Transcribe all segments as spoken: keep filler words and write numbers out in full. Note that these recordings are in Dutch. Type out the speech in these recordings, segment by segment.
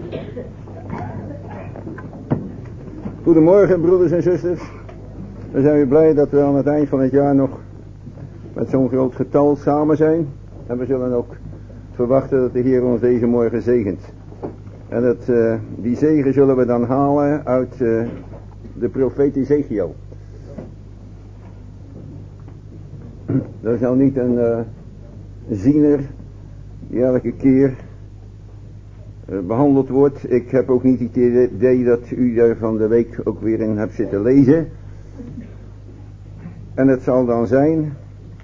Goedemorgen, broeders en zusters. We zijn weer blij dat we aan het eind van het jaar nog met zo'n groot getal samen zijn. En we zullen ook verwachten dat de Heer ons deze morgen zegent. En dat, uh, die zegen zullen we dan halen uit uh, de profeet Ezekiel. Dat is nou niet een uh, ziener die elke keer uh, behandeld wordt. Ik heb ook niet het idee dat u daar van de week ook weer in hebt zitten lezen. En het zal dan zijn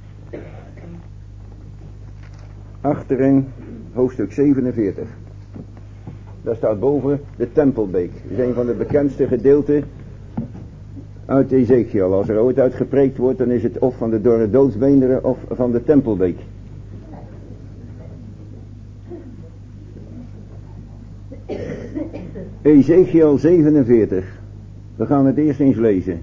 achterin hoofdstuk zevenenveertig. Daar staat boven de Tempelbeek. Dat is een van de bekendste gedeelten uit Ezekiel. Als er ooit uit gepreekt wordt, dan is het of van de dorre doodsbeenderen of van de Tempelbeek. Ezekiel zevenenveertig. We gaan het eerst eens lezen.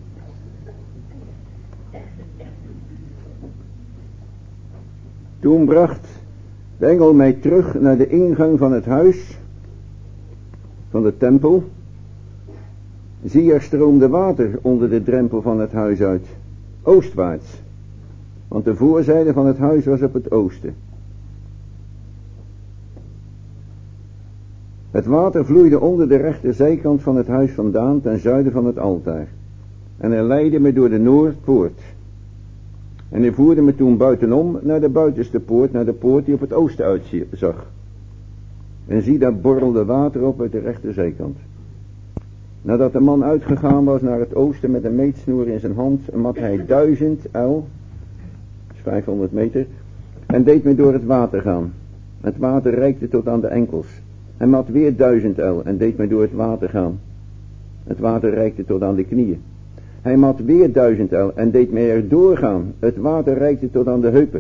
Toen bracht de engel mij terug naar de ingang van het huis van de tempel. Zie, er stroomde water onder de drempel van het huis uit, oostwaarts, want de voorzijde van het huis was op het oosten. Het water vloeide onder de rechterzijkant van het huis vandaan ten zuiden van het altaar, en er leidde me door de noordpoort. En hij voerde me toen buitenom naar de buitenste poort, naar de poort die op het oosten uitzag. En zie, daar borrelde water op uit de rechterzijkant. Nadat de man uitgegaan was naar het oosten met een meetsnoer in zijn hand, mat hij duizend el, dat is vijfhonderd meter, en deed me door het water gaan. Het water reikte tot aan de enkels. Hij mat weer duizend el en deed me door het water gaan. Het water reikte tot aan de knieën. Hij mat weer duizend el en deed mij er doorgaan. Het water reikte tot aan de heupen.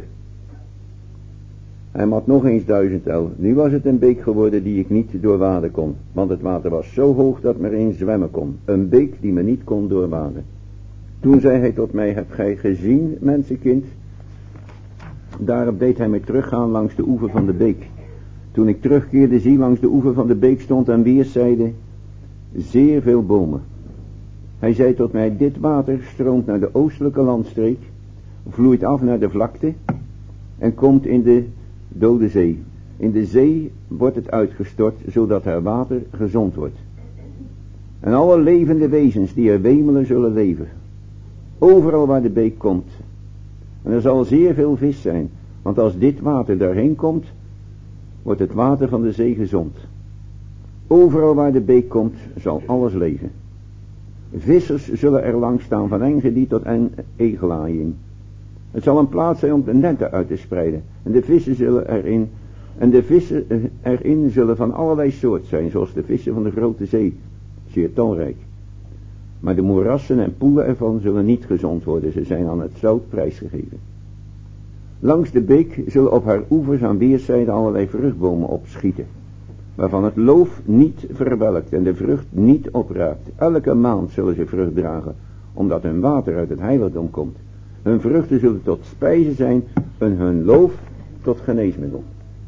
Hij mat nog eens duizend el. Nu was het een beek geworden die ik niet doorwaden kon. Want het water was zo hoog dat me erin zwemmen kon. Een beek die me niet kon doorwaden. Toen zei hij tot mij, hebt gij gezien, mensenkind? Daarop deed hij mij teruggaan langs de oever van de beek. Toen ik terugkeerde, zie, langs de oever van de beek stond aan weerszijden zeer veel bomen. Hij zei tot mij, dit water stroomt naar de oostelijke landstreek, vloeit af naar de vlakte en komt in de dode zee. In de zee wordt het uitgestort, zodat haar water gezond wordt. En alle levende wezens die er wemelen zullen leven. Overal waar de beek komt. En er zal zeer veel vis zijn, want als dit water daarheen komt, wordt het water van de zee gezond. Overal waar de beek komt, zal alles leven. Vissers zullen er langs staan van Engedi tot en Egelaïm. Het zal een plaats zijn om de netten uit te spreiden. En de vissen zullen erin, en de vissen erin zullen van allerlei soort zijn, zoals de vissen van de grote zee, zeer talrijk. Maar de moerassen en poelen ervan zullen niet gezond worden, ze zijn aan het zout prijsgegeven. Langs de beek zullen op haar oevers aan weerszijden allerlei vruchtbomen opschieten, waarvan het loof niet verwelkt en de vrucht niet opraakt. Elke maand zullen ze vrucht dragen, omdat hun water uit het heiligdom komt. Hun vruchten zullen tot spijze zijn en hun loof tot geneesmiddel.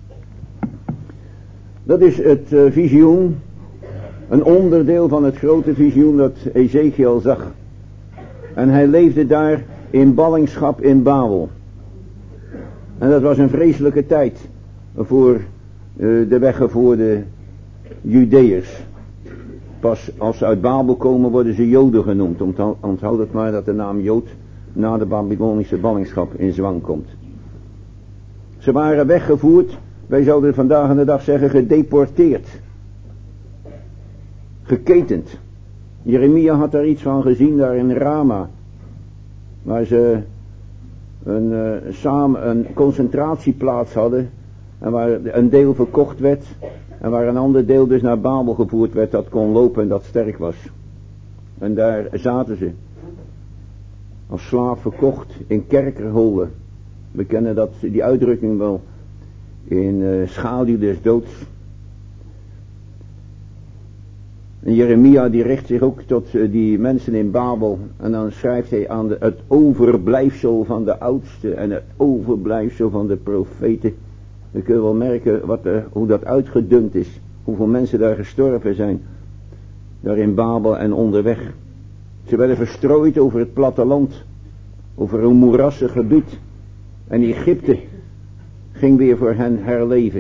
Dat is het uh, visioen, een onderdeel van het grote visioen dat Ezekiel zag. En hij leefde daar in ballingschap in Babel. En dat was een vreselijke tijd voor uh, de weggevoerde Judeërs. Pas als ze uit Babel komen worden ze Joden genoemd. Onthoud het maar dat de naam Jood na de Babylonische ballingschap in zwang komt. Ze waren weggevoerd, wij zouden vandaag aan de dag zeggen gedeporteerd. Geketend. Jeremia had daar iets van gezien daar in Rama. Waar ze een, uh, samen een concentratieplaats hadden. En waar een deel verkocht werd. En waar een ander deel dus naar Babel gevoerd werd dat kon lopen en dat sterk was. En daar zaten ze. Als slaaf verkocht in kerkerholen. We kennen dat, die uitdrukking wel. In uh, schaduw des doods. En Jeremia die richt zich ook tot uh, die mensen in Babel. En dan schrijft hij aan de, het overblijfsel van de oudste. En het overblijfsel van de profeten. Dan kun je wel merken wat, uh, hoe dat uitgedund is. hoeveel mensen daar gestorven zijn. Daar in Babel en onderweg. Ze werden verstrooid over het platteland. Over een moerassig gebied. En Egypte ging weer voor hen herleven.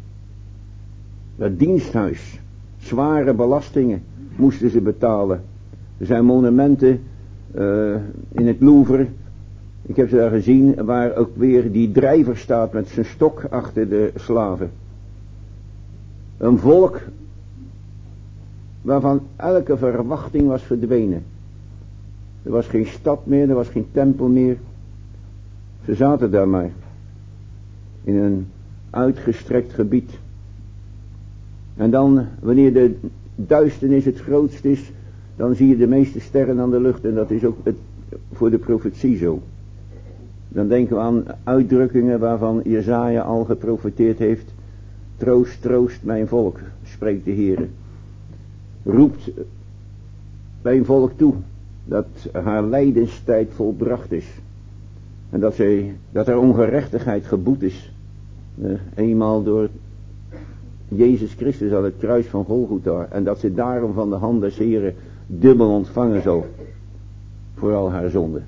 Dat diensthuis. Zware belastingen moesten ze betalen. Er zijn monumenten uh, in het Louvre. Ik heb ze daar gezien waar ook weer die drijver staat met zijn stok achter de slaven. Een volk waarvan elke verwachting was verdwenen. Er was geen stad meer, er was geen tempel meer. Ze zaten daar maar. In een uitgestrekt gebied. En dan, wanneer de duisternis het grootst is, dan zie je de meeste sterren aan de lucht. En dat is ook het, voor de profetie zo. Dan denken we aan uitdrukkingen waarvan Jesaja al geprofeteerd heeft. Troost, troost mijn volk, spreekt de Heer. Roept mijn volk toe dat haar lijdenstijd volbracht is. En dat, zij, dat er ongerechtigheid geboet is. Eh, eenmaal door Jezus Christus aan het kruis van Golgotha. En dat ze daarom van de hand des Heren dubbel ontvangen zal. Voor al haar zonden.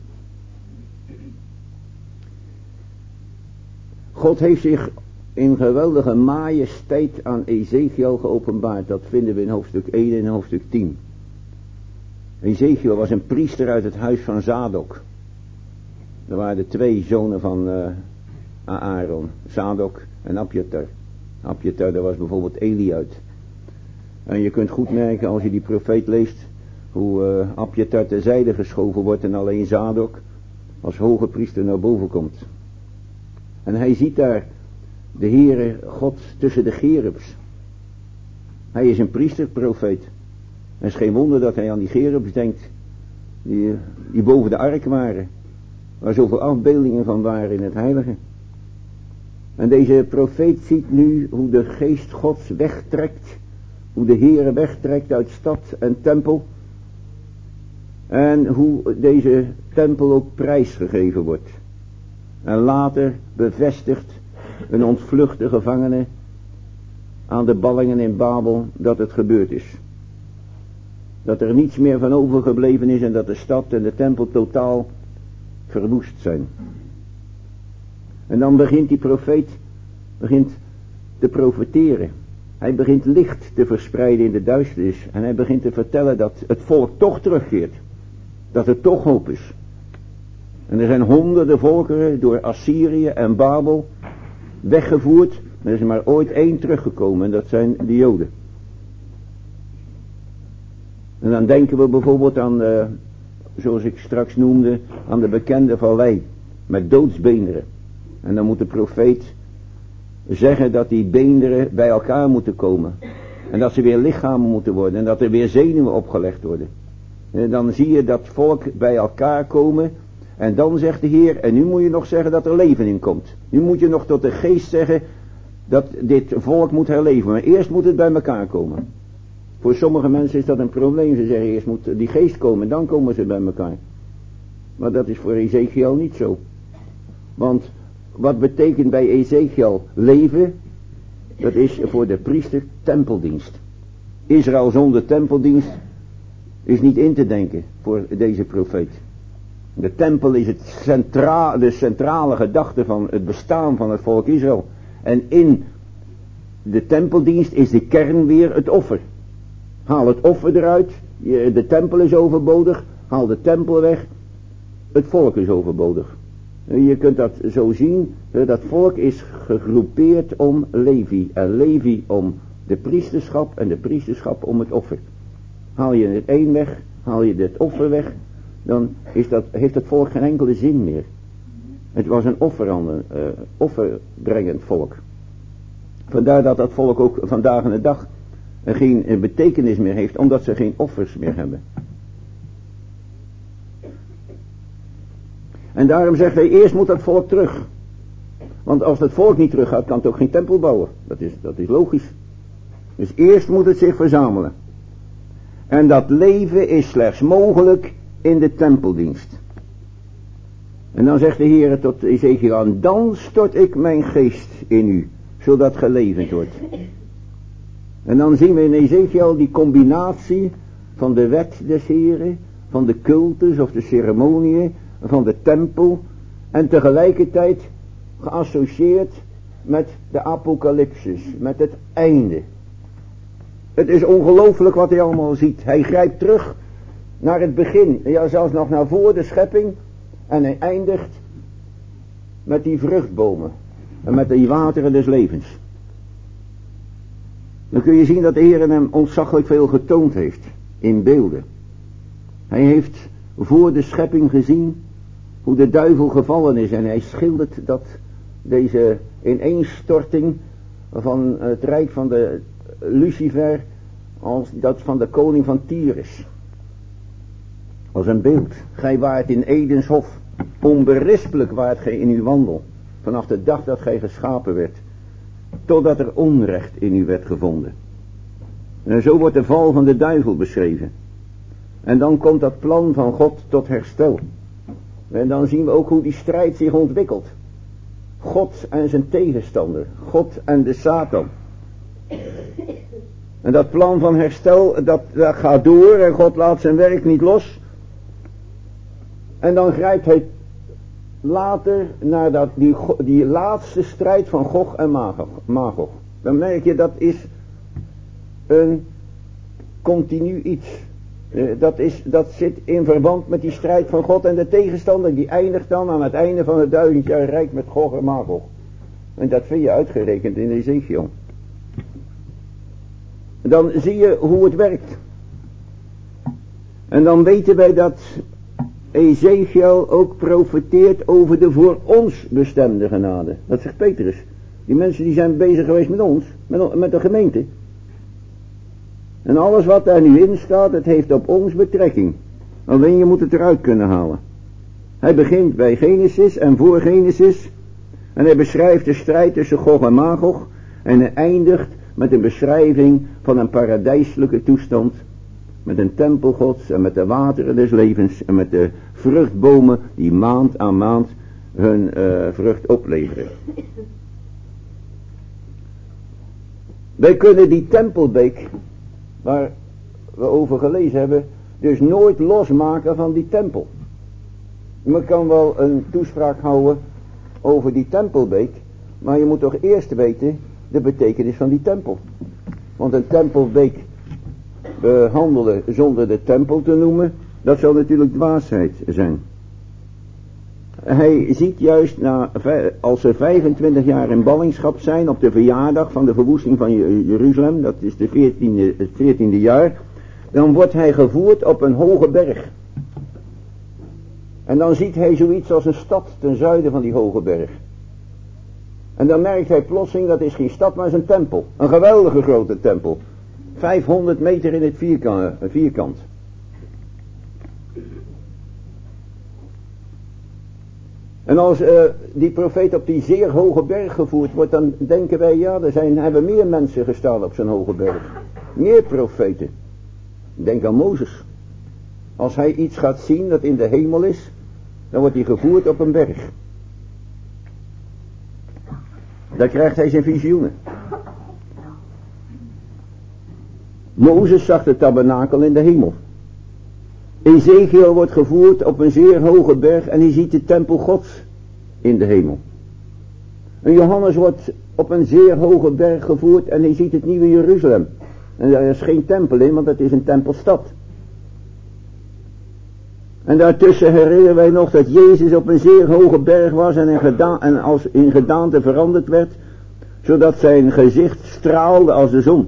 God heeft zich in geweldige majesteit aan Ezekiel geopenbaard. Dat vinden we in hoofdstuk één en hoofdstuk tien. Ezekiel was een priester uit het huis van Zadok. Er waren de twee zonen van uh, Aaron. Zadok en Abjatar. Abjatar, daar was bijvoorbeeld Eli uit. En je kunt goed merken als je die profeet leest. Hoe uh, Abjatar terzijde geschoven wordt en alleen Zadok als hoge priester naar boven komt. En hij ziet daar de Heere God tussen de cherubs. Hij is een priesterprofeet. Het is geen wonder dat hij aan die cherubs denkt. Die, die boven de ark waren. Waar zoveel afbeeldingen van waren in het heilige. En deze profeet ziet nu hoe de geest Gods wegtrekt. Hoe de Heere wegtrekt uit stad en tempel. En hoe deze tempel ook prijsgegeven wordt. En later bevestigt een ontvluchte gevangene aan de ballingen in Babel dat het gebeurd is. Dat er niets meer van overgebleven is en dat de stad en de tempel totaal verwoest zijn. En dan begint die profeet begint te profeteren. Hij begint licht te verspreiden in de duisternis. En hij begint te vertellen dat het volk toch terugkeert. Dat er toch hoop is. En er zijn honderden volkeren door Assyrië en Babel weggevoerd. Er is maar ooit één teruggekomen en dat zijn de Joden. En dan denken we bijvoorbeeld aan, uh, zoals ik straks noemde, aan de bekende vallei met doodsbeenderen. En dan moet de profeet zeggen dat die beenderen bij elkaar moeten komen. En dat ze weer lichamen moeten worden en dat er weer zenuwen opgelegd worden. En dan zie je dat volk bij elkaar komen. En dan zegt de Heer, en nu moet je nog zeggen dat er leven in komt. Nu moet je nog tot de geest zeggen dat dit volk moet herleven. Maar eerst moet het bij elkaar komen. Voor sommige mensen is dat een probleem. Ze zeggen eerst moet die geest komen en dan komen ze bij elkaar. Maar dat is voor Ezekiel niet zo. Want wat betekent bij Ezekiel leven? Dat is voor de priester tempeldienst. Israël zonder tempeldienst is niet in te denken voor deze profeet. De tempel is het centra, de centrale gedachte van het bestaan van het volk Israël. En in de tempeldienst is de kern weer het offer. Haal het offer eruit, de tempel is overbodig, haal de tempel weg, het volk is overbodig. Je kunt dat zo zien, dat volk is gegroepeerd om Levi. En Levi om de priesterschap en de priesterschap om het offer. Haal je het een weg, haal je het offer weg, dan is dat, heeft het volk geen enkele zin meer. Het was een offerande, uh, offerbrengend volk. Vandaar dat dat volk ook vandaag en de dag geen uh, betekenis meer heeft, omdat ze geen offers meer hebben. En daarom zegt hij, eerst moet dat volk terug. Want als het volk niet terug gaat, kan het ook geen tempel bouwen. Dat is, dat is logisch. Dus eerst moet het zich verzamelen. En dat leven is slechts mogelijk in de tempeldienst. En dan zegt de Heer tot Ezekiel aan, dan stort ik mijn geest in u, zodat ge levend wordt. En dan zien we in Ezekiel die combinatie van de wet des Heren, van de cultus of de ceremoniën, van de tempel en tegelijkertijd geassocieerd met de apocalypsis, met het einde. Het is ongelooflijk wat hij allemaal ziet. Hij grijpt terug naar het begin, ja zelfs nog naar voor de schepping, en hij eindigt met die vruchtbomen en met die wateren des levens. Dan kun je zien dat de Heer hem ontzaglijk veel getoond heeft in beelden. Hij heeft voor de schepping gezien hoe de duivel gevallen is en hij schildert dat deze ineenstorting van het rijk van de Lucifer als dat van de koning van Tyrus. Als een beeld. Gij waart in Edens hof, onberispelijk waart gij in uw wandel, vanaf de dag dat gij geschapen werd, totdat er onrecht in u werd gevonden. En zo wordt de val van de duivel beschreven. En dan komt dat plan van God tot herstel. En dan zien we ook hoe die strijd zich ontwikkelt. God en zijn tegenstander. God en de Satan. En dat plan van herstel, dat, dat gaat door en God laat zijn werk niet los. En dan grijpt hij later naar dat, die, die laatste strijd van Gog en Magog. Dan merk je dat is een continu iets. Dat, is, dat zit in verband met die strijd van God en de tegenstander. Die eindigt dan aan het einde van het duizend jaar rijk met Gog en Magog. En dat vind je uitgerekend in Ezekiel. Dan zie je hoe het werkt. En dan weten wij dat Ezekiel ook profeteert over de voor ons bestemde genade. Dat zegt Petrus. Die mensen die zijn bezig geweest met ons, met, met de gemeente. En alles wat daar nu in staat, het heeft op ons betrekking. Alleen je moet het eruit kunnen halen. Hij begint bij Genesis en voor Genesis. En hij beschrijft de strijd tussen Gog en Magog. En hij eindigt met een beschrijving van een paradijselijke toestand. Met een tempel Gods en met de wateren des levens. En met de vruchtbomen die maand aan maand hun uh, vrucht opleveren. Wij kunnen die tempelbeek, waar we over gelezen hebben, dus nooit losmaken van die tempel. Men kan wel een toespraak houden over die tempelbeek, maar je moet toch eerst weten de betekenis van die tempel. Want een tempelbeek behandelen zonder de tempel te noemen, dat zou natuurlijk dwaasheid zijn. Hij ziet juist, na, als ze vijfentwintig jaar in ballingschap zijn, op de verjaardag van de verwoesting van Jeruzalem, dat is de veertiende, het veertiende jaar, dan wordt hij gevoerd op een hoge berg. En dan ziet hij zoiets als een stad ten zuiden van die hoge berg. En dan merkt hij plotseling, dat is geen stad, maar is een tempel. Een geweldige grote tempel. vijfhonderd meter in het vierkant. vierkant. En als uh, die profeet op die zeer hoge berg gevoerd wordt, dan denken wij, ja, er zijn, hebben meer mensen gestaan op zo'n hoge berg. Meer profeten. Denk aan Mozes. Als hij iets gaat zien dat in de hemel is, dan wordt hij gevoerd op een berg. Daar krijgt hij zijn visioenen. Mozes zag de tabernakel in de hemel. Ezekiel wordt gevoerd op een zeer hoge berg en hij ziet de tempel Gods in de hemel. En Johannes wordt op een zeer hoge berg gevoerd en hij ziet het nieuwe Jeruzalem. En daar is geen tempel in, want het is een tempelstad. En daartussen herinneren wij nog dat Jezus op een zeer hoge berg was en in, geda- en als in gedaante veranderd werd, zodat zijn gezicht straalde als de zon.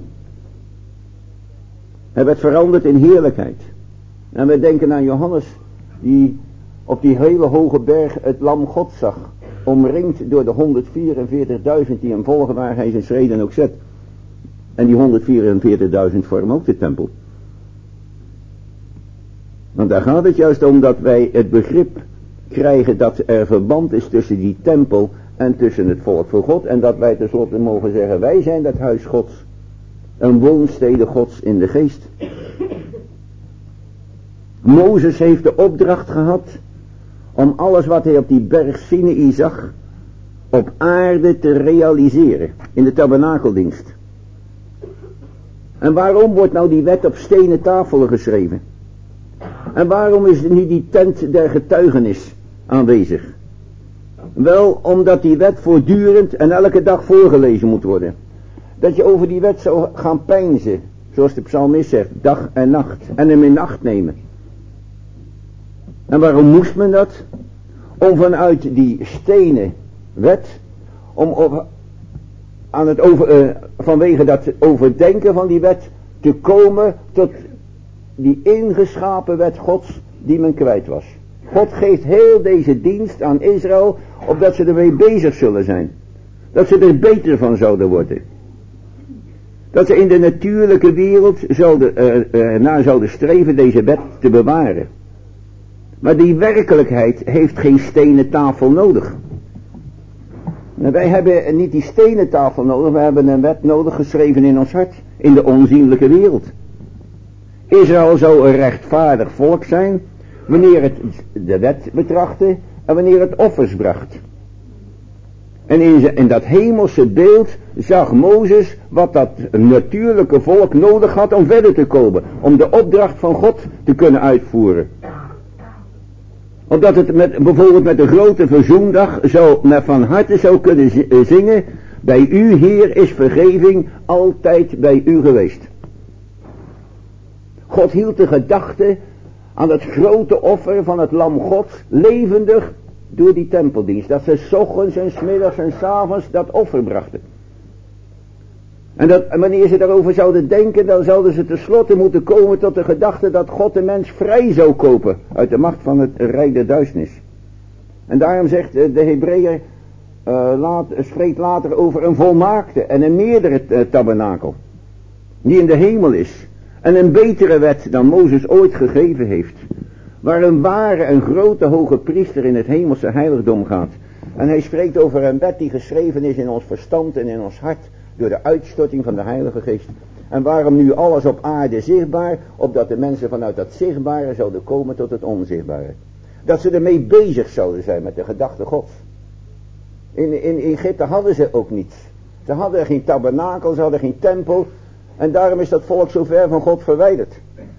Hij werd veranderd in heerlijkheid. En we denken aan Johannes, die op die hele hoge berg het lam God zag, omringd door de honderdvierenveertigduizend die hem volgen waar hij zijn schreden ook zet. En die honderdvierenveertigduizend vormen ook de tempel. Want daar gaat het juist om dat wij het begrip krijgen dat er verband is tussen die tempel en tussen het volk voor God. En dat wij tenslotte mogen zeggen, wij zijn dat huis Gods. Een woonstede Gods in de geest. Mozes heeft de opdracht gehad om alles wat hij op die berg Sinaï zag op aarde te realiseren in de tabernakeldienst. En waarom wordt nou die wet op stenen tafelen geschreven? En waarom is er niet die tent der getuigenis aanwezig? Wel, omdat die wet voortdurend en elke dag voorgelezen moet worden. Dat je over die wet zou gaan peinzen, zoals de psalmist zegt, dag en nacht. En hem in acht nemen. En waarom moest men dat? Om vanuit die stenen wet, om op, aan het over, uh, vanwege dat overdenken van die wet, te komen tot die ingeschapen wet Gods die men kwijt was. God geeft heel deze dienst aan Israël, opdat ze ermee bezig zullen zijn. Dat ze er beter van zouden worden. Dat ze in de natuurlijke wereld zouden, uh, uh, naar zouden streven deze wet te bewaren. Maar die werkelijkheid heeft geen stenen tafel nodig. En wij hebben niet die stenen tafel nodig, we hebben een wet nodig geschreven in ons hart, in de onzienlijke wereld. Israël zou een rechtvaardig volk zijn, wanneer het de wet betrachtte en wanneer het offers bracht. En in, in dat hemelse beeld zag Mozes wat dat natuurlijke volk nodig had om verder te komen, om de opdracht van God te kunnen uitvoeren. Opdat het met, bijvoorbeeld met de grote verzoendag zo met van harte zou kunnen zingen, bij u Heer is vergeving altijd bij u geweest. God hield de gedachte aan het grote offer van het lam Gods levendig door die tempeldienst. Dat ze 's ochtends en 's middags en 's avonds dat offer brachten. En dat, wanneer ze daarover zouden denken, dan zouden ze tenslotte moeten komen tot de gedachte dat God de mens vrij zou kopen uit de macht van het rijk der duisternis. En daarom zegt de Hebreeër, uh, laat, spreekt later over een volmaakte en een meerdere uh, tabernakel, die in de hemel is. En een betere wet dan Mozes ooit gegeven heeft. Waar een ware en grote hoge priester in het hemelse heiligdom gaat. En hij spreekt over een wet die geschreven is in ons verstand en in ons hart. Door de uitstorting van de Heilige Geest. En waarom nu alles op aarde zichtbaar? Opdat de mensen vanuit dat zichtbare zouden komen tot het onzichtbare. Dat ze ermee bezig zouden zijn met de gedachte Gods. In, in Egypte hadden ze ook niets. Ze hadden geen tabernakel, ze hadden geen tempel. En daarom is dat volk zo ver van God verwijderd.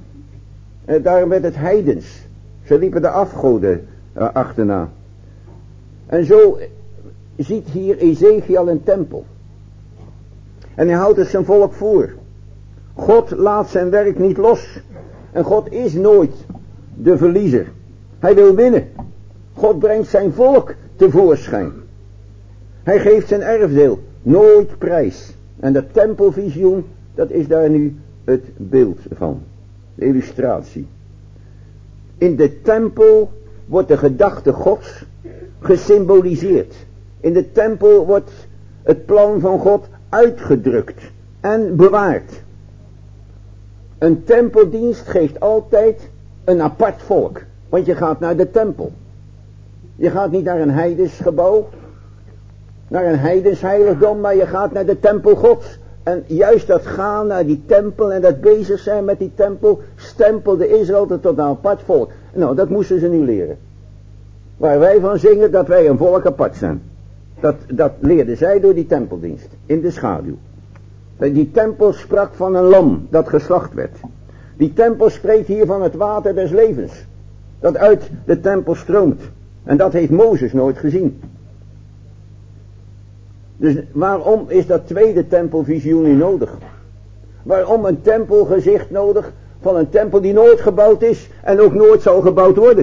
En daarom werd het heidens. Ze liepen de afgoden uh, achterna. En zo ziet hier Ezekiel een tempel. En hij houdt het zijn volk voor. God laat zijn werk niet los. En God is nooit de verliezer. Hij wil winnen. God brengt zijn volk tevoorschijn. Hij geeft zijn erfdeel nooit prijs. En dat tempelvisioen, dat is daar nu het beeld van. De illustratie. In de tempel wordt de gedachte Gods gesymboliseerd. In de tempel wordt het plan van God uitgedrukt en bewaard. Een tempeldienst geeft altijd een apart volk. Want je gaat naar de tempel. Je gaat niet naar een heidens gebouw, naar een heidens heiligdom, maar je gaat naar de tempel Gods. En juist dat gaan naar die tempel en dat bezig zijn met die tempel, stempelde Israël tot een apart volk. Nou, dat moesten ze nu leren. Waar wij van zingen dat wij een volk apart zijn. Dat, dat leerden zij door die tempeldienst, in de schaduw. Die tempel sprak van een lam dat geslacht werd. Die tempel spreekt hier van het water des levens, dat uit de tempel stroomt. En dat heeft Mozes nooit gezien. Dus waarom is dat tweede tempelvisioen nu nodig? Waarom een tempelgezicht nodig van een tempel die nooit gebouwd is en ook nooit zal gebouwd worden?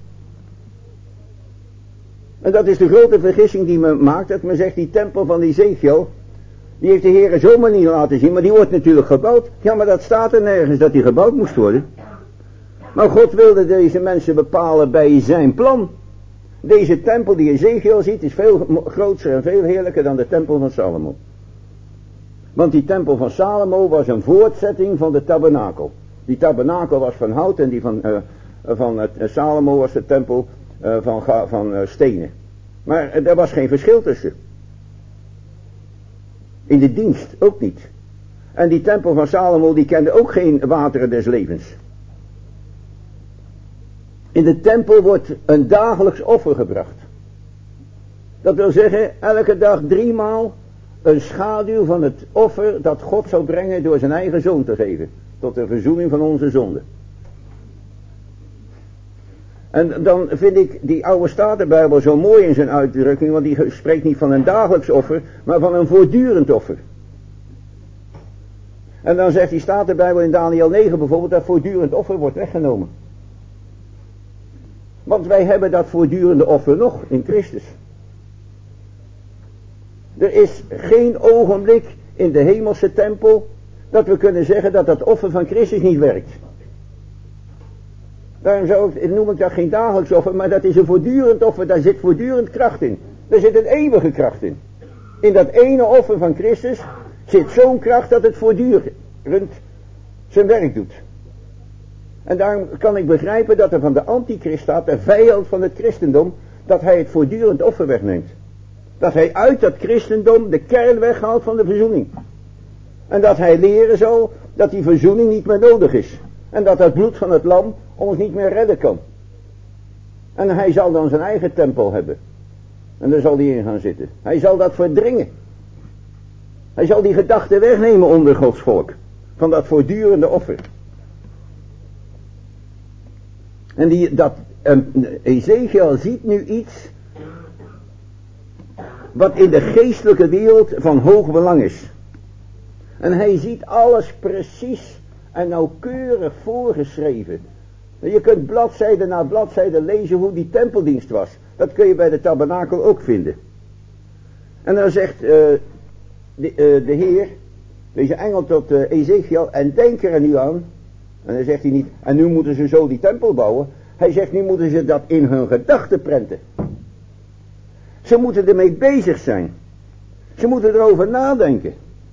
En dat is de grote vergissing die men maakt, dat men zegt die tempel van Ezekiel, die heeft de Heer zomaar niet laten zien, maar die wordt natuurlijk gebouwd. Ja, maar dat staat er nergens dat die gebouwd moest worden. Maar God wilde deze mensen bepalen bij zijn plan. Deze tempel die Ezekiel ziet is veel groter en veel heerlijker dan de tempel van Salomo. Want die tempel van Salomo was een voortzetting van de tabernakel. Die tabernakel was van hout en die van, uh, van uh, Salomo was de tempel uh, van, van uh, stenen. Maar uh, er was geen verschil tussen. In de dienst ook niet. En die tempel van Salomo die kende ook geen wateren des levens. In de tempel wordt een dagelijks offer gebracht. Dat wil zeggen, elke dag driemaal een schaduw van het offer dat God zou brengen door zijn eigen zoon te geven. Tot de verzoening van onze zonde. En dan vind ik die oude Statenbijbel zo mooi in zijn uitdrukking, want die spreekt niet van een dagelijks offer, maar van een voortdurend offer. En dan zegt die Statenbijbel in Daniel negen bijvoorbeeld dat voortdurend offer wordt weggenomen. Want wij hebben dat voortdurende offer nog in Christus. Er is geen ogenblik in de hemelse tempel dat we kunnen zeggen dat dat offer van Christus niet werkt. Daarom zou ik, noem ik dat geen dagelijks offer, maar dat is een voortdurend offer, daar zit voortdurend kracht in. Daar zit een eeuwige kracht in. In dat ene offer van Christus zit zo'n kracht dat het voortdurend zijn werk doet. En daarom kan ik begrijpen dat er van de antichrist staat, de vijand van het christendom, dat hij het voortdurend offer wegneemt. Dat hij uit dat christendom de kern weghaalt van de verzoening. En dat hij leren zal dat die verzoening niet meer nodig is. En dat het bloed van het lam ons niet meer redden kan. En hij zal dan zijn eigen tempel hebben. En daar zal hij in gaan zitten. Hij zal dat verdringen. Hij zal die gedachte wegnemen onder Gods volk. Van dat voortdurende offer. En die, dat, um, Ezekiel ziet nu iets wat in de geestelijke wereld van hoog belang is. En hij ziet alles precies en nauwkeurig voorgeschreven. Je kunt bladzijde na bladzijde lezen hoe die tempeldienst was. Dat kun je bij de tabernakel ook vinden. En dan zegt uh, de, uh, de Heer, deze engel tot uh, Ezekiel, en denk er nu aan. En dan zegt hij niet, en nu moeten ze zo die tempel bouwen. Hij zegt, nu moeten ze dat in hun gedachten prenten. Ze moeten ermee bezig zijn. Ze moeten erover nadenken.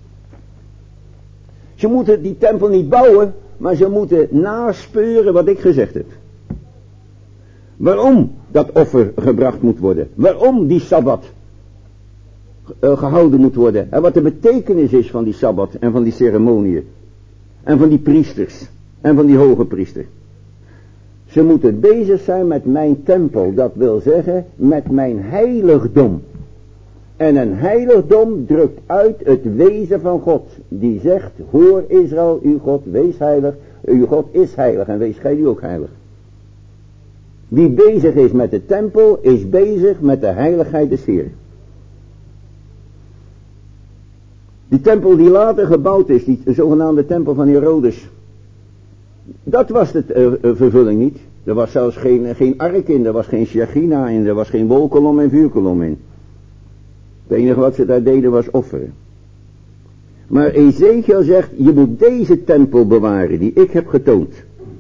Ze moeten die tempel niet bouwen, maar ze moeten naspeuren wat ik gezegd heb. Waarom dat offer gebracht moet worden. Waarom die Sabbat uh, gehouden moet worden. En wat de betekenis is van die Sabbat en van die ceremonieën. En van die priesters. En van die hoge priester. Ze moeten bezig zijn met mijn tempel. Dat wil zeggen met mijn heiligdom. En een heiligdom drukt uit het wezen van God. Die zegt, hoor Israël, uw God, wees heilig. Uw God is heilig en wees gij nu ook heilig. Wie bezig is met de tempel, is bezig met de heiligheid des Heeren. Die tempel die later gebouwd is, die zogenaamde tempel van Herodes. Dat was de uh, uh, vervulling niet. Er was zelfs geen, geen ark in, er was geen Shechina in, er was geen wolkolom en vuurkolom in. Het enige wat ze daar deden was offeren. Maar Ezekiel zegt, je moet deze tempel bewaren die ik heb getoond.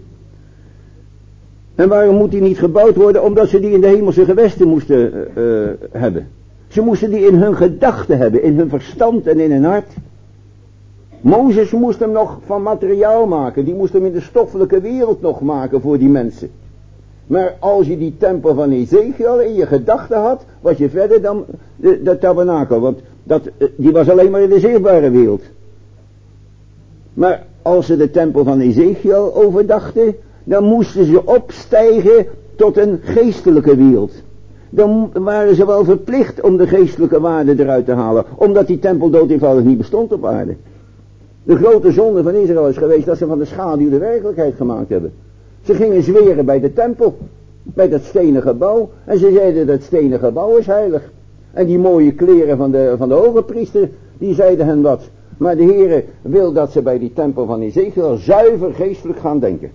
En waarom moet die niet gebouwd worden? Omdat ze die in de hemelse gewesten moesten uh, uh, hebben. Ze moesten die in hun gedachten hebben, in hun verstand en in hun hart. Mozes moest hem nog van materiaal maken, die moest hem in de stoffelijke wereld nog maken voor die mensen. Maar als je die tempel van Ezekiel in je gedachten had, was je verder dan de, de tabernakel, want dat, die was alleen maar in de zichtbare wereld. Maar als ze de tempel van Ezekiel overdachten, dan moesten ze opstijgen tot een geestelijke wereld. Dan waren ze wel verplicht om de geestelijke waarde eruit te halen, omdat die tempel dood eenvoudig niet bestond op aarde. De grote zonde van Israël is geweest dat ze van de schaduw de werkelijkheid gemaakt hebben. Ze gingen zweren bij de tempel, bij dat stenen gebouw, en ze zeiden dat stenen gebouw is heilig. En die mooie kleren van de, van de hoge priester, die zeiden hen wat. Maar de Heere wil dat ze bij die tempel van Ezekiel zuiver geestelijk gaan denken.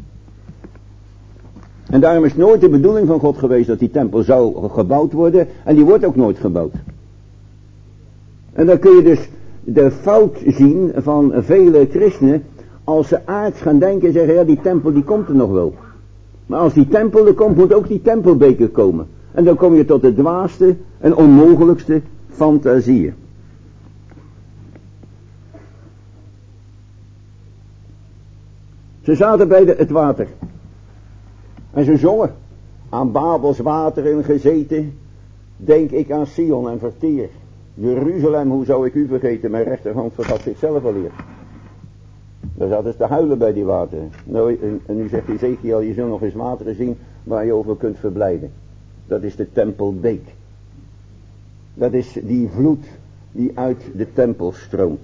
En daarom is nooit de bedoeling van God geweest dat die tempel zou gebouwd worden, en die wordt ook nooit gebouwd. En dan kun je dus de fout zien van vele christenen, als ze aards gaan denken en zeggen, ja, die tempel die komt er nog wel. Maar als die tempel er komt, moet ook die tempelbeker komen. En dan kom je tot de dwaaste en onmogelijkste fantasieën. Ze zaten bij de, het water. En ze zongen. Aan Babels wateren gezeten, denk ik aan Sion en verteer. Jeruzalem, hoe zou ik u vergeten, mijn rechterhand vergat zichzelf alweer. Daar zaten ze te huilen bij die wateren. Nou, en, en nu zegt Ezekiel, je zult nog eens wateren zien waar je over kunt verblijden. Dat is de tempelbeek. Dat is die vloed die uit de tempel stroomt.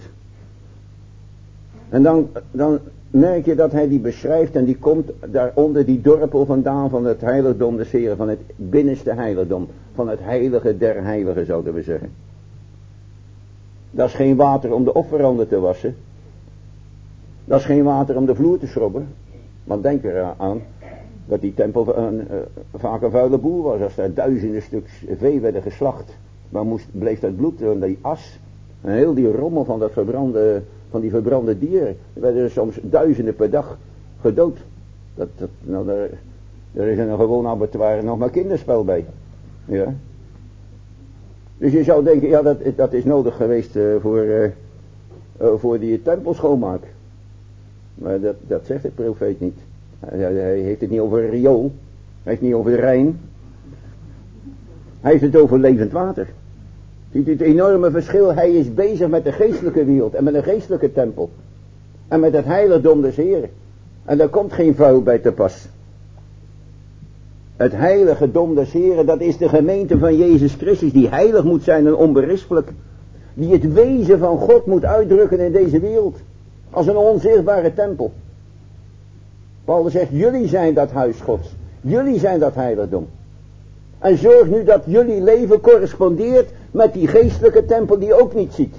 En dan, dan merk je dat hij die beschrijft en die komt daaronder die dorpel vandaan van het heiligdom des Heren, van het binnenste heiligdom, van het heilige der heiligen zouden we zeggen. Dat is geen water om de offeranden te wassen. Dat is geen water om de vloer te schrobben. Want denk eraan dat die tempel een, uh, vaak een vuile boel was. Als daar duizenden stuks vee werden geslacht, waar moest, bleef dat bloed en die as en heel die rommel van, dat verbrande, van die verbrande dieren. Er werden er soms duizenden per dag gedood. Dat, dat, nou, daar, daar is een gewoon abattoir nog maar kinderspel bij. Ja. Dus je zou denken, ja, dat, dat is nodig geweest uh, voor, uh, uh, voor die tempel schoonmaak. Maar dat, dat zegt de profeet niet. Hij, hij heeft het niet over riool. Hij heeft het niet over de Rijn. Hij heeft het over levend water. Ziet u het enorme verschil? Hij is bezig met de geestelijke wereld en met een geestelijke tempel. En met het heiligdom des Heren. En daar komt geen vuil bij te pas. Het heilige dom des Heren, dat is de gemeente van Jezus Christus, die heilig moet zijn en onberispelijk. Die het wezen van God moet uitdrukken in deze wereld. Als een onzichtbare tempel. Paulus zegt, jullie zijn dat huis Gods. Jullie zijn dat heiligdom. En zorg nu dat jullie leven correspondeert met die geestelijke tempel die je ook niet ziet.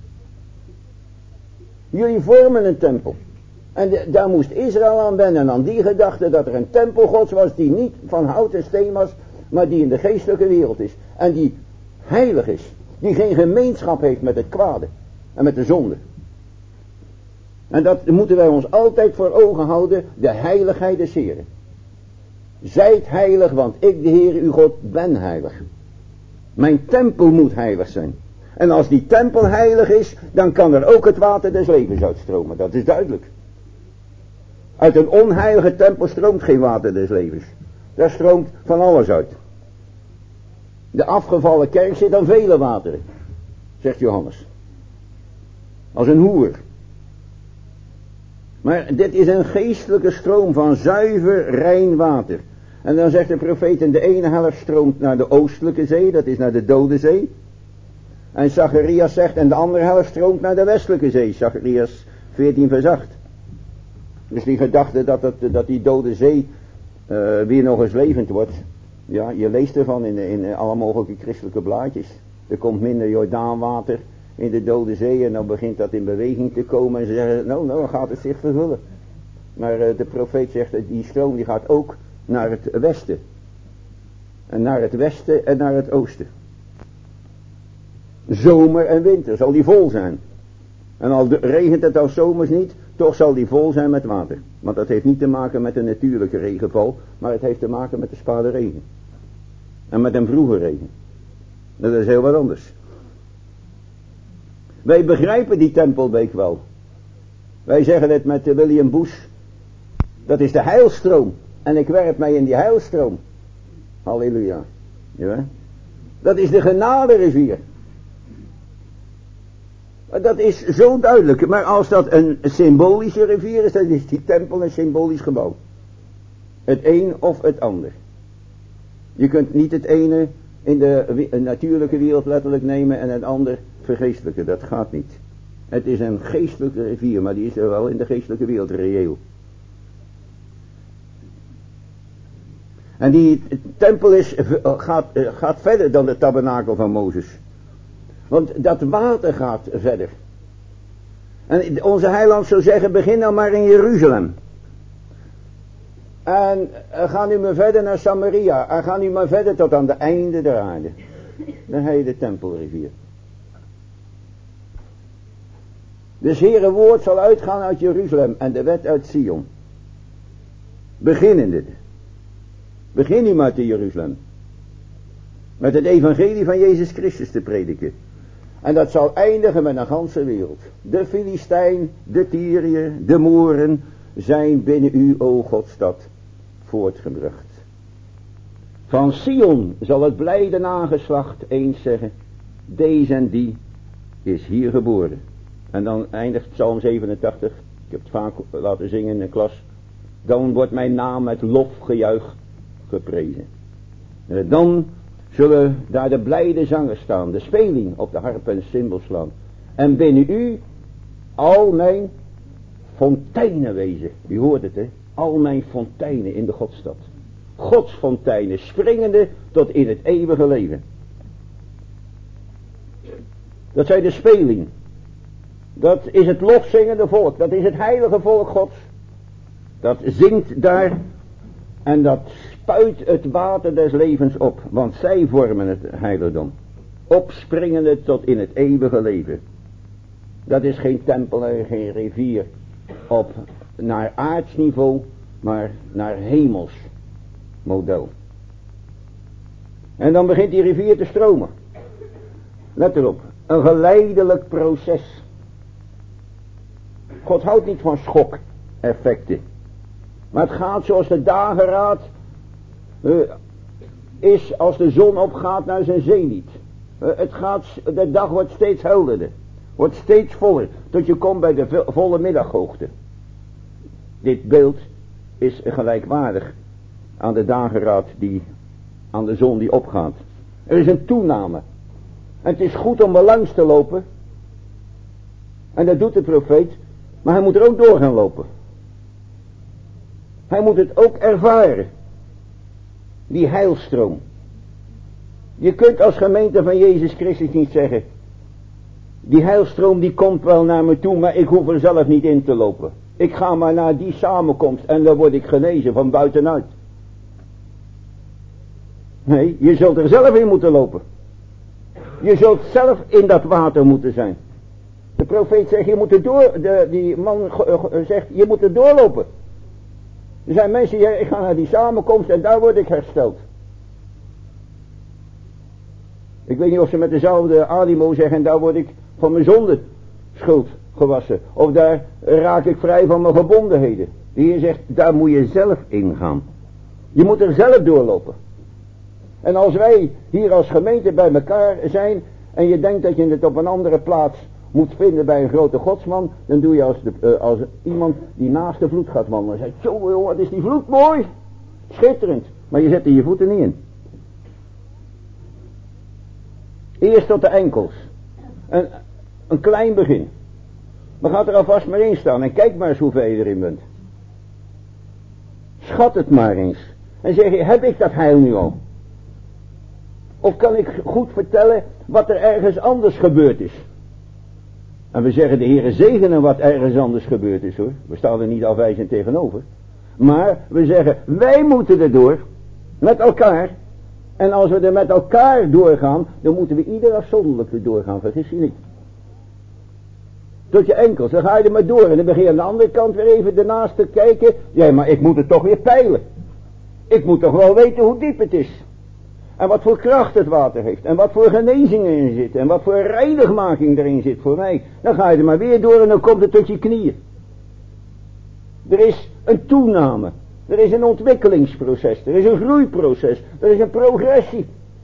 Jullie vormen een tempel. En de, daar moest Israël aan wennen, aan die gedachte dat er een tempel Gods was die niet van hout en steen was, maar die in de geestelijke wereld is. En die heilig is. Die geen gemeenschap heeft met het kwade en met de zonde. En dat moeten wij ons altijd voor ogen houden, de heiligheid des Heren. Zijt heilig, want ik, de Heer uw God, ben heilig. Mijn tempel moet heilig zijn. En als die tempel heilig is, dan kan er ook het water des levens uitstromen. Dat is duidelijk. Uit een onheilige tempel stroomt geen water des levens. Daar stroomt van alles uit. De afgevallen kerk zit aan vele wateren, zegt Johannes. Als een hoer. Maar dit is een geestelijke stroom van zuiver, rein water. En dan zegt de profeet, in de ene helft stroomt naar de oostelijke zee, dat is naar de Dode Zee. En Zacharias zegt, en de andere helft stroomt naar de westelijke zee, Zacharias veertien vers acht. Dus die gedachte dat, het, dat die Dode Zee uh, weer nog eens levend wordt. Ja, je leest ervan in, in alle mogelijke christelijke blaadjes. Er komt minder Jordaanwater in de Dode Zee en dan begint dat in beweging te komen en ze zeggen, nou, nou, dan gaat het zich vervullen. Maar uh, de profeet zegt, die stroom die gaat ook naar het westen. En naar het westen en naar het oosten. Zomer en winter zal die vol zijn. En al de, regent het al zomers niet, toch zal die vol zijn met water. Want dat heeft niet te maken met een natuurlijke regenval, maar het heeft te maken met de spade regen. En met een vroege regen. Dat is heel wat anders. Wij begrijpen die tempelbeek wel. Wij zeggen het met William Bush. Dat is de heilstroom. En ik werp mij in die heilstroom. Halleluja. Ja. Dat is de genaderivier. Dat is zo duidelijk. Maar als dat een symbolische rivier is, dan is die tempel een symbolisch gebouw. Het een of het ander. Je kunt niet het ene in de natuurlijke wereld letterlijk nemen en het ander vergeestelijke. Dat gaat niet. Het is een geestelijke rivier, maar die is er wel in de geestelijke wereld reëel. En die tempel is, gaat, gaat verder dan de tabernakel van Mozes. Want dat water gaat verder. En onze heiland zou zeggen, begin nou maar in Jeruzalem. En ga nu maar verder naar Samaria. En ga nu maar verder tot aan de einde der aarde. Dan heb je de tempelrivier. Dus Heere woord zal uitgaan uit Jeruzalem en de wet uit Sion. Beginnende. Begin nu maar te Jeruzalem. Met het evangelie van Jezus Christus te prediken. En dat zal eindigen met een ganse wereld. De Filistijn, de Tyriër, de Mooren zijn binnen u, o Godstad, voortgebracht. Van Sion zal het blijde nageslacht eens zeggen, deze en die is hier geboren. En dan eindigt Psalm zevenentachtig, ik heb het vaak laten zingen in de klas, dan wordt mijn naam met lofgejuich geprezen. Dan zullen daar de blijde zangers staan, de speling op de harp en cymbal slaan. En binnen u al mijn fonteinen wezen. U hoort het, hè? Al mijn fonteinen in de Godstad. Gods fonteinen, springende tot in het eeuwige leven. Dat zij de speling. Dat is het lofzingende volk. Dat is het heilige volk Gods. Dat zingt daar. En dat spuit het water des levens op. Want zij vormen het heiligdom. Opspringende tot in het eeuwige leven. Dat is geen tempel en geen rivier. Op naar aardsniveau. Maar naar hemels model. En dan begint die rivier te stromen. Let erop. Een geleidelijk proces. God houdt niet van schok-effecten. Maar het gaat zoals de dageraad uh, is als de zon opgaat naar zijn zeniet. Uh, het gaat, de dag wordt steeds helderder. Wordt steeds voller. Tot je komt bij de volle middaghoogte. Dit beeld is gelijkwaardig aan de dageraad die, aan de zon die opgaat. Er is een toename. En het is goed om er langs te lopen. En dat doet de profeet. Maar hij moet er ook door gaan lopen. Hij moet het ook ervaren. Die heilstroom. Je kunt als gemeente van Jezus Christus niet zeggen. Die heilstroom die komt wel naar me toe, maar ik hoef er zelf niet in te lopen. Ik ga maar naar die samenkomst en dan word ik genezen van buitenuit. Nee, je zult er zelf in moeten lopen. Je zult zelf in dat water moeten zijn. De profeet zegt, je moet er door, de, die man zegt, je moet er doorlopen. Er zijn mensen, ja, ik ga naar die samenkomst en daar word ik hersteld. Ik weet niet of ze met dezelfde animo zeggen, daar word ik van mijn zonde schuld gewassen. Of daar raak ik vrij van mijn gebondenheden. De Heer zegt, daar moet je zelf in gaan. Je moet er zelf doorlopen. En als wij hier als gemeente bij elkaar zijn en je denkt dat je het op een andere plaats moet vinden bij een grote godsman, dan doe je als, de, uh, als iemand die naast de vloed gaat wandelen. En zegt, zo joh, wat is die vloed mooi. Schitterend. Maar je zet er je voeten niet in. Eerst tot de enkels. Een, een klein begin. Maar gaat er alvast maar in staan en kijk maar eens hoeveel je erin bent. Schat het maar eens. En zeg je, heb ik dat heil nu al? Of kan ik goed vertellen wat er ergens anders gebeurd is? En we zeggen de Heere zegenen wat ergens anders gebeurd is hoor. We staan er niet afwijzend tegenover. Maar we zeggen, wij moeten er door. Met elkaar. En als we er met elkaar doorgaan, dan moeten we ieder afzonderlijk er doorgaan. Vergis je niet. Tot je enkels, dan ga je er maar door. En dan begin je aan de andere kant weer even ernaast te kijken. Ja, maar ik moet het toch weer peilen. Ik moet toch wel weten hoe diep het is. En wat voor kracht het water heeft. En wat voor genezing erin zit. En wat voor reinigmaking erin zit voor mij. Dan ga je er maar weer door en dan komt het tot je knieën. Er is een toename. Er is een ontwikkelingsproces. Er is een groeiproces. Er is een progressie.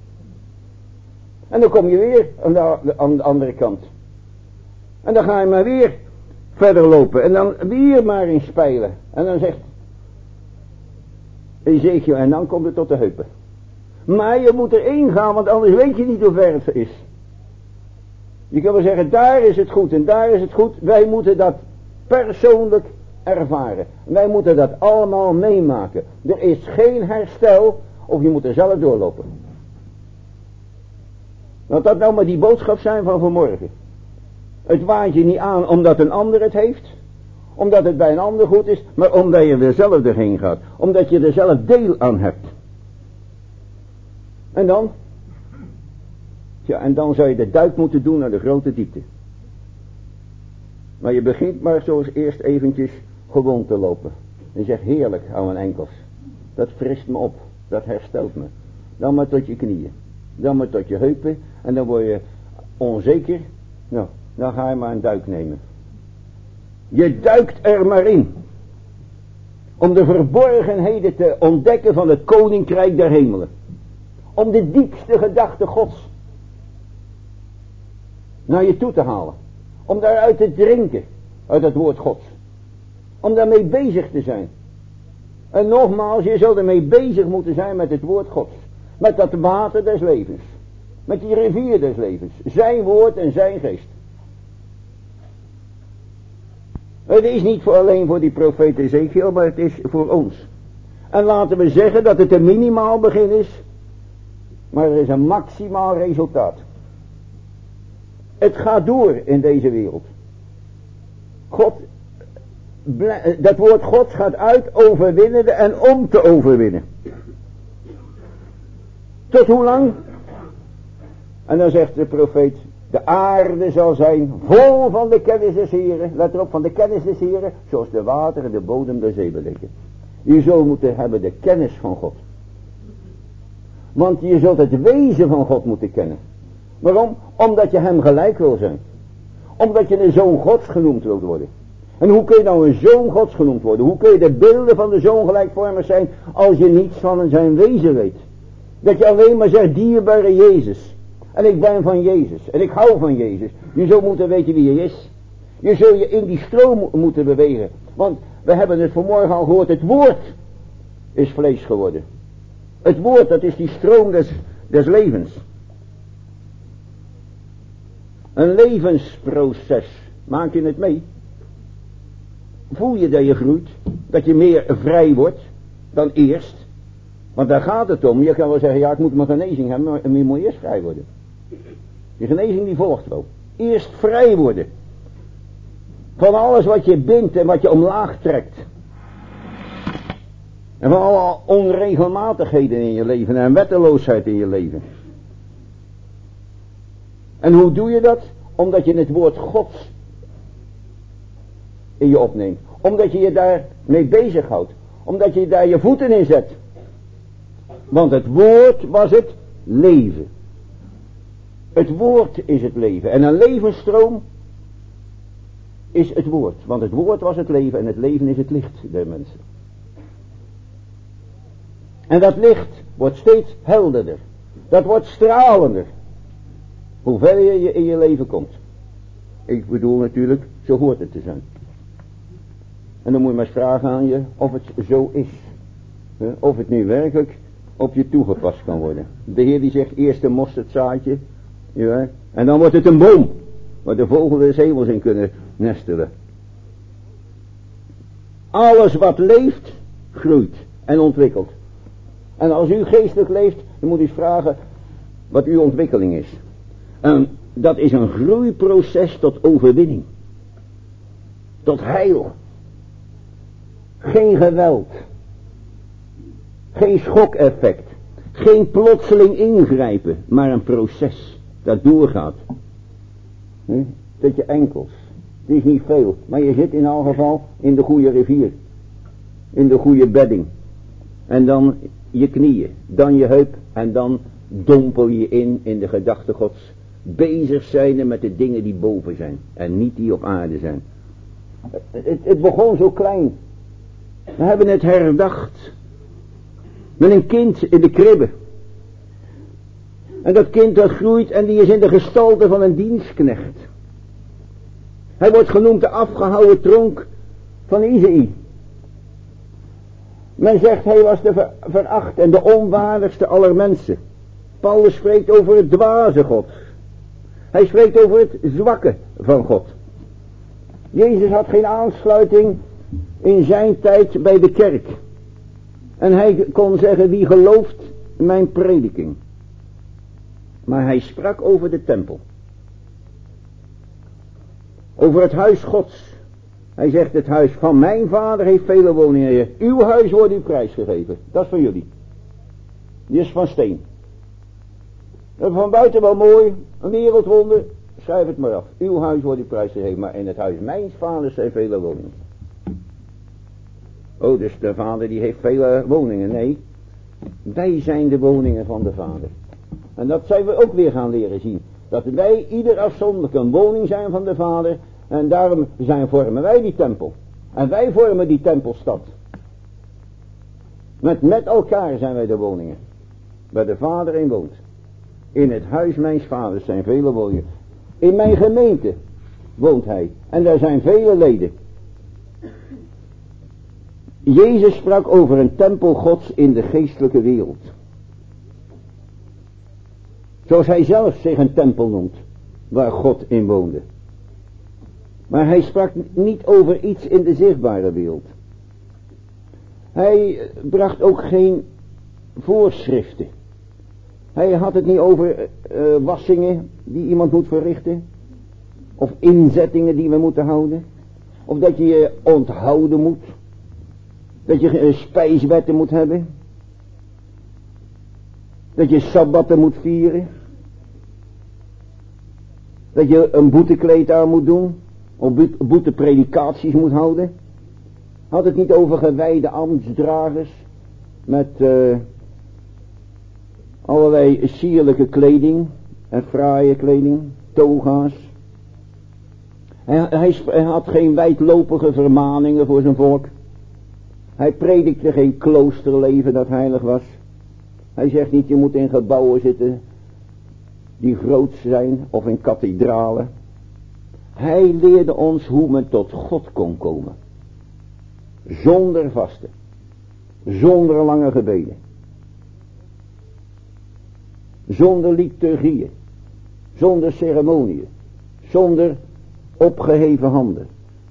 En dan kom je weer aan de, aan de andere kant. En dan ga je maar weer verder lopen. En dan weer maar in spijlen. En dan zegt Ezekiel, en dan komt het tot de heupen. Maar je moet erin gaan, want anders weet je niet hoe ver het is. Je kan wel zeggen, daar is het goed en daar is het goed. Wij moeten dat persoonlijk ervaren. Wij moeten dat allemaal meemaken. Er is geen herstel, of je moet er zelf doorlopen. Laat dat nou maar die boodschap zijn van vanmorgen. Het waait je niet aan omdat een ander het heeft. Omdat het bij een ander goed is. Maar omdat je er zelf doorheen gaat. Omdat je er zelf deel aan hebt. En dan? Ja, en dan zou je de duik moeten doen naar de grote diepte. Maar je begint maar zoals eerst eventjes gewoon te lopen. En je zegt heerlijk aan mijn enkels. Dat frist me op. Dat herstelt me. Dan maar tot je knieën. Dan maar tot je heupen. En dan word je onzeker. Nou, dan ga je maar een duik nemen. Je duikt er maar in. Om de verborgenheden te ontdekken van het koninkrijk der hemelen. Om de diepste gedachte Gods naar je toe te halen. Om daaruit te drinken uit het woord Gods. Om daarmee bezig te zijn. En nogmaals, je zult ermee bezig moeten zijn met het woord Gods. Met dat water des levens. Met die rivier des levens. Zijn woord en zijn geest. Het is niet voor alleen voor die profeet Ezekiel, maar het is voor ons. En laten we zeggen dat het een minimaal begin is, maar er is een maximaal resultaat. Het gaat door in deze wereld. God, dat woord God gaat uit overwinnen en om te overwinnen. Tot hoe lang? En dan zegt de profeet, de aarde zal zijn vol van de kennis des Heren. Let erop, van de kennis des Heren, zoals de water en de bodem der zee bedekken. Je zult moeten hebben de kennis van God. Want je zult het wezen van God moeten kennen. Waarom? Omdat je hem gelijk wil zijn. Omdat je een zoon Gods genoemd wilt worden. En hoe kun je nou een zoon Gods genoemd worden? Hoe kun je de beelden van de zoon gelijkvormig zijn als je niets van zijn wezen weet? Dat je alleen maar zegt, dierbare Jezus. En ik ben van Jezus. En ik hou van Jezus. Je zult moeten weten wie hij is. Je zult je in die stroom moeten bewegen. Want we hebben het vanmorgen al gehoord. Het woord is vlees geworden. Het woord, dat is die stroom des, des levens. Een levensproces. Maak je het mee? Voel je dat je groeit? Dat je meer vrij wordt dan eerst? Want daar gaat het om. Je kan wel zeggen, ja, ik moet mijn genezing hebben, maar je moet eerst vrij worden. Die genezing die volgt wel. Eerst vrij worden. Van alles wat je bindt en wat je omlaag trekt. En van alle onregelmatigheden in je leven en wetteloosheid in je leven. En hoe doe je dat? Omdat je het woord Gods in je opneemt. Omdat je je daarmee bezighoudt. Omdat je daar je voeten in zet. Want het woord was het leven. Het woord is het leven. En een levensstroom is het woord. Want het woord was het leven en het leven is het licht der mensen. En dat licht wordt steeds helderder. Dat wordt stralender. Hoe verder je in je leven komt. Ik bedoel natuurlijk, zo hoort het te zijn. En dan moet je maar eens vragen aan je of het zo is. Of het nu werkelijk op je toegepast kan worden. De Heer die zegt eerst een mosterdzaadje. Ja, en dan wordt het een boom. Waar de vogels des hemels in kunnen nestelen. Alles wat leeft, groeit en ontwikkelt. En als u geestelijk leeft, dan moet u eens vragen wat uw ontwikkeling is. En dat is een groeiproces tot overwinning. Tot heil. Geen geweld. Geen schokeffect. Geen plotseling ingrijpen, maar een proces dat doorgaat. Hm? Tot je enkels. Het is niet veel, maar je zit in elk geval in de goede rivier. In de goede bedding. En dan je knieën, dan je heup en dan dompel je in in de gedachte Gods. Bezig zijn met de dingen die boven zijn en niet die op aarde zijn. Het, het, het begon zo klein. We hebben het herdacht. Met een kind in de kribbe. En dat kind dat groeit en die is in de gestalte van een dienstknecht. Hij wordt genoemd de afgehouwen tronk van Isaïe. Men zegt hij was de ver, veracht en de onwaardigste aller mensen. Paulus spreekt over het dwaze God. Hij spreekt over het zwakke van God. Jezus had geen aansluiting in zijn tijd bij de kerk. En hij kon zeggen, wie gelooft mijn prediking? Maar hij sprak over de tempel. Over het huis Gods. Hij zegt, het huis van mijn vader heeft vele woningen. Uw huis wordt u prijsgegeven. Dat is van jullie. Die is van steen. Dat is van buiten wel mooi. Een wereldwonder. Schrijf het maar af. Uw huis wordt u prijsgegeven. Maar in het huis mijn vaders zijn vele woningen. Oh, dus de vader die heeft vele woningen. Nee. Wij zijn de woningen van de vader. En dat zijn we ook weer gaan leren zien. Dat wij ieder afzonderlijk een woning zijn van de vader. En daarom zijn, vormen wij die tempel. En wij vormen die tempelstad. Met, met elkaar zijn wij de woningen. Waar de vader in woont. In het huis mijns vaders zijn vele woningen. In mijn gemeente woont hij. En daar zijn vele leden. Jezus sprak over een tempel Gods in de geestelijke wereld. Zoals hij zelf zich een tempel noemt, waar God in woonde. Maar hij sprak niet over iets in de zichtbare wereld. Hij bracht ook geen voorschriften. Hij had het niet over uh, wassingen die iemand moet verrichten. Of inzettingen die we moeten houden. Of dat je je onthouden moet. Dat je uh, spijswetten moet hebben. Dat je sabbatten moet vieren. Dat je een boetekleed aan moet doen. Of boetepredikaties moet houden. Had het niet over gewijde ambtsdragers. Met uh, allerlei sierlijke kleding. En fraaie kleding. Toga's. Hij, hij, hij had geen wijdlopige vermaningen voor zijn volk. Hij predikte geen kloosterleven dat heilig was. Hij zegt niet, je moet in gebouwen zitten die groot zijn of in kathedralen. Hij leerde ons hoe men tot God kon komen. Zonder vasten. Zonder lange gebeden. Zonder liturgieën. Zonder ceremonieën. Zonder opgeheven handen.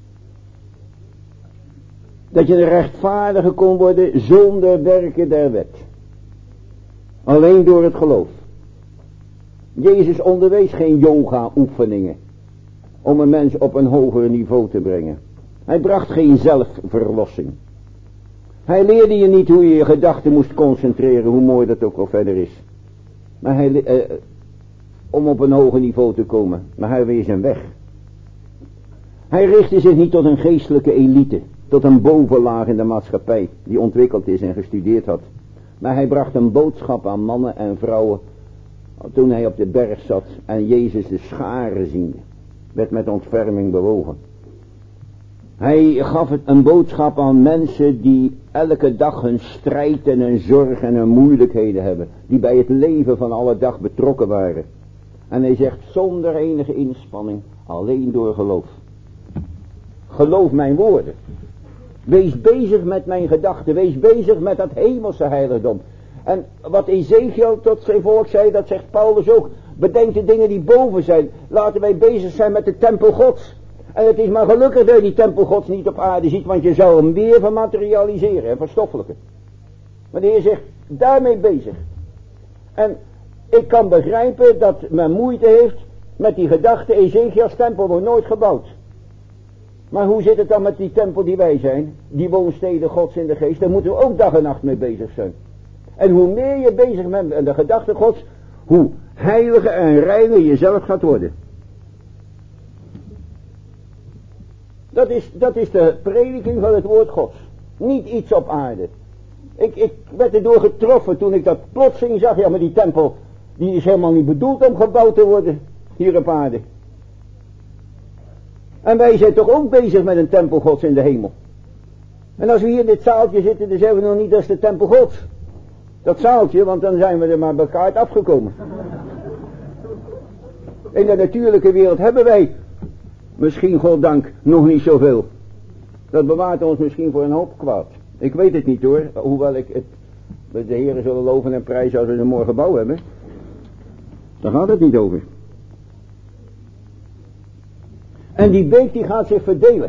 Dat je een rechtvaardige kon worden zonder werken der wet. Alleen door het geloof. Jezus onderwees geen yoga oefeningen om een mens op een hoger niveau te brengen. Hij bracht geen zelfverlossing. Hij leerde je niet hoe je je gedachten moest concentreren, hoe mooi dat ook al verder is. Maar hij, eh, om op een hoger niveau te komen. Maar hij wees een weg. Hij richtte zich niet tot een geestelijke elite, tot een bovenlaag in de maatschappij, die ontwikkeld is en gestudeerd had. Maar hij bracht een boodschap aan mannen en vrouwen, toen hij op de berg zat en Jezus de scharen ziende, werd met ontferming bewogen. Hij gaf het een boodschap aan mensen die elke dag hun strijd en hun zorg en hun moeilijkheden hebben, die bij het leven van alle dag betrokken waren. En hij zegt, zonder enige inspanning, alleen door geloof. Geloof mijn woorden. Wees bezig met mijn gedachten. Wees bezig met dat hemelse heiligdom. En wat Ezekiel tot zijn volk zei, dat zegt Paulus ook. Bedenk de dingen die boven zijn. Laten wij bezig zijn met de tempel Gods. En het is maar gelukkig dat je die tempel Gods niet op aarde ziet, want je zou hem weer vermaterialiseren en verstoffelijken. Maar de Heer zegt, daarmee bezig. En ik kan begrijpen dat men moeite heeft met die gedachte, Ezekiels tempel wordt nooit gebouwd. Maar hoe zit het dan met die tempel die wij zijn? Die woonsteden Gods in de geest. Daar moeten we ook dag en nacht mee bezig zijn. En hoe meer je bezig bent met de gedachte Gods, hoe heiliger en reiner je zelf gaat worden. Dat is, dat is de prediking van het woord Gods. Niet iets op aarde. Ik, ik werd erdoor getroffen toen ik dat plotseling zag. Ja, maar die tempel, die is helemaal niet bedoeld om gebouwd te worden hier op aarde. En wij zijn toch ook bezig met een tempel Gods in de hemel. En als we hier in dit zaaltje zitten, dan zeggen we nog niet dat is de tempel Gods. Dat zaaltje, want dan zijn we er maar bij elkaar afgekomen. In de natuurlijke wereld hebben wij, misschien goddank, nog niet zoveel. Dat bewaart ons misschien voor een hoop kwaad. Ik weet het niet hoor, hoewel ik het, de heren zullen loven en prijzen als we een mooi gebouw hebben. Daar gaat het niet over. En die beek die gaat zich verdelen.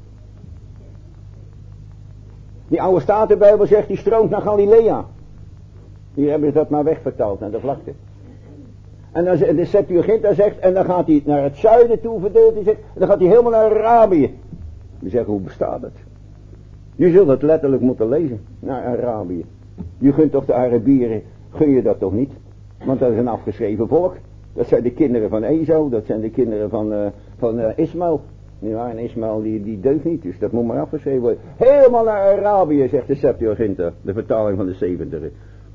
Die oude Statenbijbel zegt die stroomt naar Galilea. Hier hebben ze dat maar wegvertaald naar de vlakte. En dan de Septuaginta zegt, en dan gaat hij naar het zuiden toe verdeeld. Die zegt, en dan gaat hij helemaal naar Arabië. Die zeggen, hoe bestaat het? Je zult het letterlijk moeten lezen, naar Arabië. Je gunt toch de Arabieren, gun je dat toch niet? Want dat is een afgeschreven volk. Dat zijn de kinderen van Esau, dat zijn de kinderen van, uh, van uh, Ismaël. Ja, en Ismaël die, die deugt niet, dus dat moet maar afgeschreven worden. Helemaal naar Arabië, zegt de Septuaginta, de vertaling van de zeventige.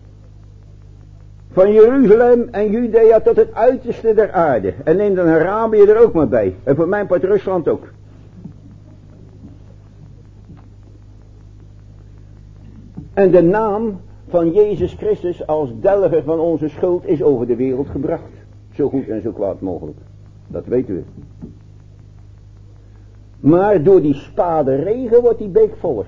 Van Jeruzalem en Judea tot het uiterste der aarde. En neem dan Arabië er ook maar bij. En voor mijn part Rusland ook. En de naam van Jezus Christus als delger van onze schuld is over de wereld gebracht. Zo goed en zo kwaad mogelijk. Dat weten we. Maar door die spade regen wordt die beek voller.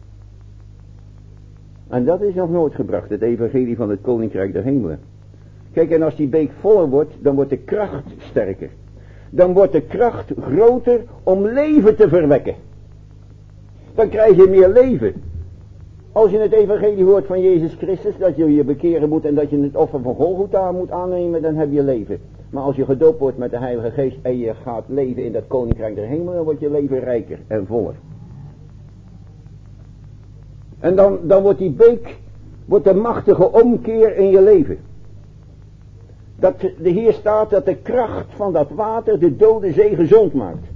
En dat is nog nooit gebracht, het evangelie van het koninkrijk der hemelen. Kijk, en als die beek voller wordt, dan wordt de kracht sterker. Dan wordt de kracht groter om leven te verwekken. Dan krijg je meer leven. Als je het evangelie hoort van Jezus Christus, dat je je bekeren moet en dat je het offer van Golgotha moet aannemen, dan heb je leven. Maar als je gedoopt wordt met de Heilige Geest en je gaat leven in dat koninkrijk der hemel, dan wordt je leven rijker en voller. En dan, dan wordt die beek, wordt de machtige omkeer in je leven. Dat de Heer staat dat de kracht van dat water de dode zee gezond maakt.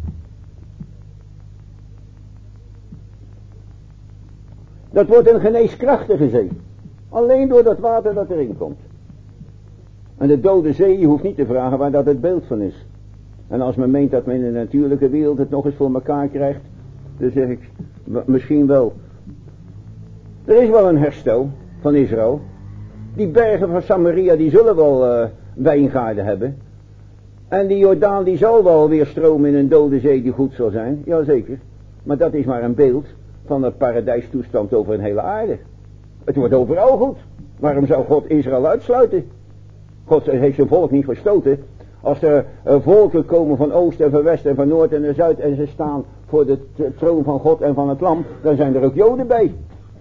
Dat wordt een geneeskrachtige zee. Alleen door dat water dat erin komt. En de dode zee, je hoeft niet te vragen waar dat het beeld van is. En als men meent dat men in de natuurlijke wereld het nog eens voor elkaar krijgt, dan zeg ik, misschien wel. Er is wel een herstel van Israël. Die bergen van Samaria, die zullen wel uh, wijngaarden hebben. En die Jordaan, die zal wel weer stromen in een dode zee die goed zal zijn. Jazeker. Maar dat is maar een beeld van de paradijstoestand over een hele aarde. Het wordt overal goed. Waarom zou God Israël uitsluiten? God heeft zijn volk niet verstoten. Als er uh, volken komen van oost en van west en van noord en van zuid en ze staan voor de t- troon van God en van het lam, dan zijn er ook Joden bij.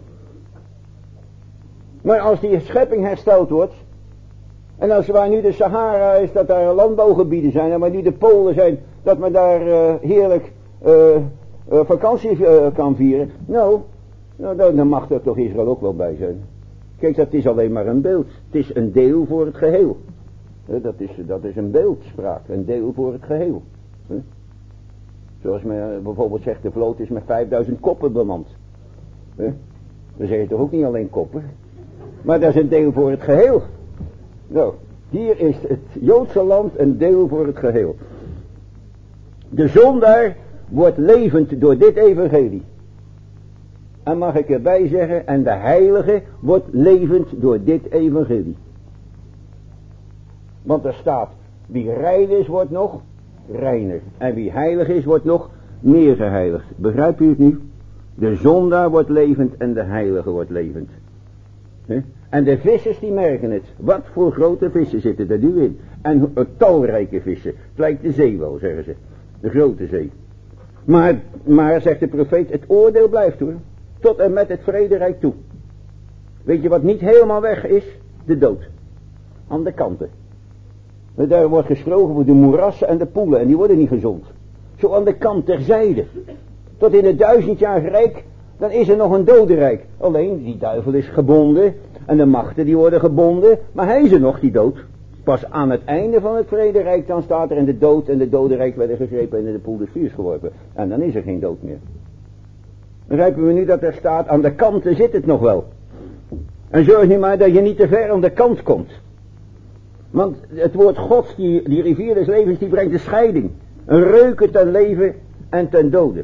Maar als die schepping hersteld wordt, en als waar nu de Sahara is, dat daar landbouwgebieden zijn, en waar nu de Polen zijn, dat men daar uh, heerlijk uh, uh, vakantie uh, kan vieren, nou, nou, dan mag er toch Israël ook wel bij zijn. Kijk, dat is alleen maar een beeld. Het is een deel voor het geheel. Dat is, dat is een beeldspraak, een deel voor het geheel. Zoals men bijvoorbeeld zegt, de vloot is met vijfduizend koppen bemand. Dan zeg je toch ook niet alleen koppen. Maar dat is een deel voor het geheel. Nou, hier is het Joodse land een deel voor het geheel. De zondaar wordt levend door dit evangelie. En mag ik erbij zeggen, en de heilige wordt levend door dit evangelie. Want er staat, wie rein is wordt nog reiner. En wie heilig is wordt nog meer geheiligd. Begrijpt u het nu? De zondaar wordt levend en de heilige wordt levend. He? En de vissers die merken het. Wat voor grote vissen zitten er nu in. En talrijke vissen. Het lijkt de zee wel, zeggen ze. De grote zee. Maar, maar zegt de profeet, het oordeel blijft hoor. Tot en met het vrederijk toe. Weet je wat niet helemaal weg is? De dood. Aan de kanten. Daar wordt gesproken voor de moerassen en de poelen. En die worden niet gezond. Zo aan de kant terzijde. Tot in het duizendjarige rijk. Dan is er nog een dodenrijk. Alleen die duivel is gebonden. En de machten die worden gebonden. Maar hij is er nog, die dood. Pas aan het einde van het vrederijk dan staat er. En de dood en de dodenrijk werden gegrepen. En in de poel des vuurs geworpen. En dan is er geen dood meer. Begrijpen we nu dat er staat. Aan de kanten zit het nog wel. En zorg nu maar dat je niet te ver aan de kant komt. Want het woord Gods, die, die rivier des levens, die brengt de scheiding. Een reuken ten leven en ten dode.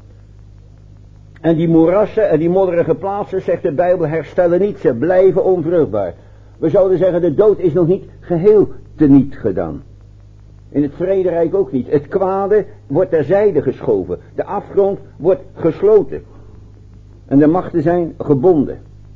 En die moerassen en die modderige plaatsen, zegt de Bijbel, herstellen niet. Ze blijven onvruchtbaar. We zouden zeggen, de dood is nog niet geheel teniet gedaan. In het vrederijk ook niet. Het kwade wordt terzijde geschoven. De afgrond wordt gesloten. En de machten zijn gebonden.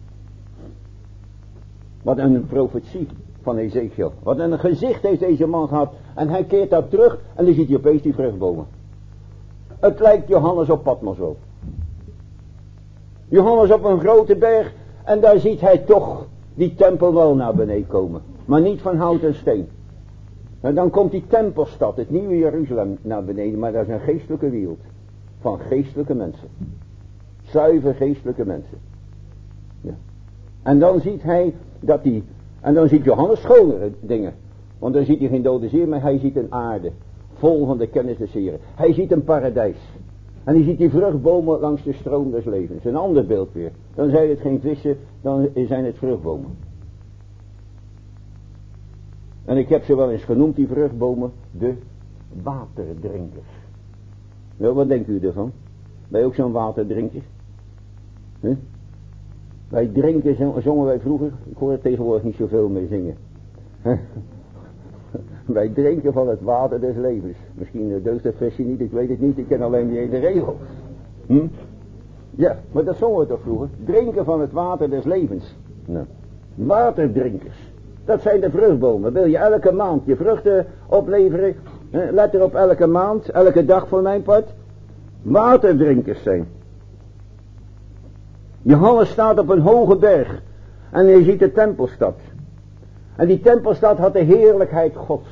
Wat een profetie van Ezekiel. Wat een gezicht heeft deze man gehad. En hij keert daar terug en dan ziet hij opeens die vruchtbomen. Het lijkt Johannes op Patmos op. Johannes op een grote berg en daar ziet hij toch die tempel wel naar beneden komen. Maar niet van hout en steen. En dan komt die tempelstad, het nieuwe Jeruzalem, naar beneden. Maar dat is een geestelijke wereld. Van geestelijke mensen. Zuiver geestelijke mensen. Ja. En dan ziet hij dat die... En dan ziet Johannes schonere dingen. Want dan ziet hij geen dode ziel, maar hij ziet een aarde. Vol van de kennis des Heren. Hij ziet een paradijs. En hij ziet die vruchtbomen langs de stroom des levens. Een ander beeld weer. Dan zijn het geen vissen, dan zijn het vruchtbomen. En ik heb ze wel eens genoemd, die vruchtbomen, de waterdrinkers. Nou, wat denkt u ervan? Ben je ook zo'n waterdrinker? Huh? Wij drinken, zongen wij vroeger. Ik hoor het tegenwoordig niet zoveel meer zingen. Wij drinken van het water des levens. Misschien deugt dat versje niet, ik weet het niet. Ik ken alleen die ene regel. Hm? Ja, maar dat zongen we toch vroeger. Drinken van het water des levens. Nou, waterdrinkers. Dat zijn de vruchtbomen. Wil je elke maand je vruchten opleveren? Let erop, elke maand, elke dag voor mijn part. Waterdrinkers zijn. Johannes staat op een hoge berg. En je ziet de tempelstad. En die tempelstad had de heerlijkheid Gods.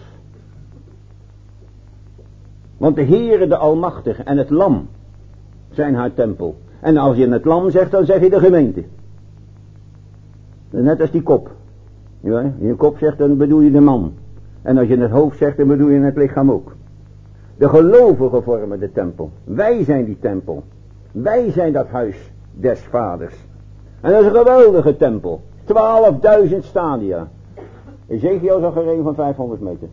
Want de Heere, de Almachtige en het Lam zijn haar tempel. En als je het Lam zegt, dan zeg je de gemeente. Net als die kop. Ja, als je kop zegt, dan bedoel je de man. En als je het hoofd zegt, dan bedoel je het lichaam ook. De gelovigen vormen de tempel. Wij zijn die tempel. Wij zijn dat huis des vaders. En dat is een geweldige tempel. twaalfduizend stadia. Ezekiel zag er een van vijfhonderd meter.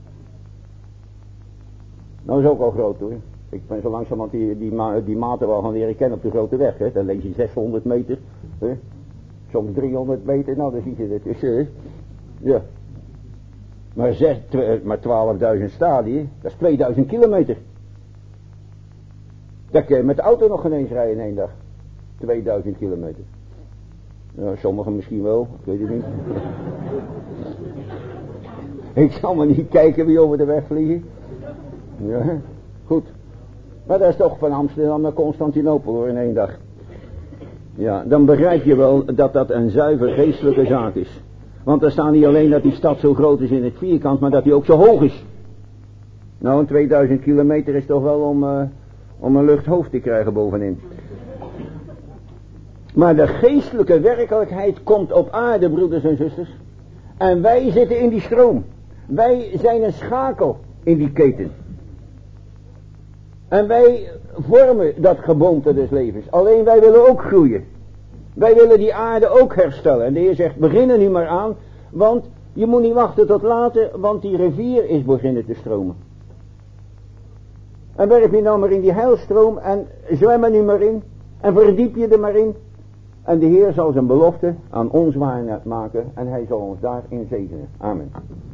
Nou is ook al groot hoor. Ik ben zo langzamerhand die, die, ma die maten wel gaan leren kennen op de grote weg. Hè. Dan lees je zeshonderd meter. Hè. Soms driehonderd meter. Nou dan zie je het tussen. Hè. Ja. Maar, zes, maar twaalfduizend stadia. Dat is tweeduizend kilometer. Dat kun je met de auto nog geen eens rijden in één dag. tweeduizend kilometer. Ja, sommigen misschien wel. Ik weet het niet. Ik zal maar niet kijken wie over de weg vliegen. Ja, goed. Maar dat is toch van Amsterdam naar Constantinopel hoor in één dag. Ja, dan begrijp je wel dat dat een zuiver geestelijke zaak is. Want er staat niet alleen dat die stad zo groot is in het vierkant, maar dat die ook zo hoog is. Nou, een tweeduizend kilometer is toch wel om, uh, om een luchthoofd te krijgen bovenin. Maar de geestelijke werkelijkheid komt op aarde, broeders en zusters. En wij zitten in die stroom. Wij zijn een schakel in die keten. En wij vormen dat geboomte des levens. Alleen wij willen ook groeien. Wij willen die aarde ook herstellen. En de Heer zegt, begin er nu maar aan. Want je moet niet wachten tot later, want die rivier is beginnen te stromen. En werp je nou maar in die heilstroom en zwem er nu maar in. En verdiep je er maar in. En de Heer zal zijn belofte aan ons waar maken. En hij zal ons daarin zegenen. Amen.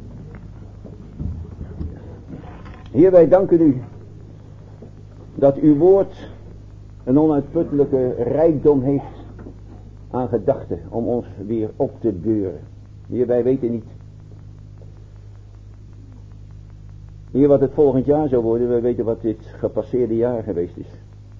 Heer, wij danken u dat uw woord een onuitputtelijke rijkdom heeft aan gedachten om ons weer op te beuren. Heer, wij weten niet. Heer, wat het volgend jaar zou worden, wij weten wat dit gepasseerde jaar geweest is.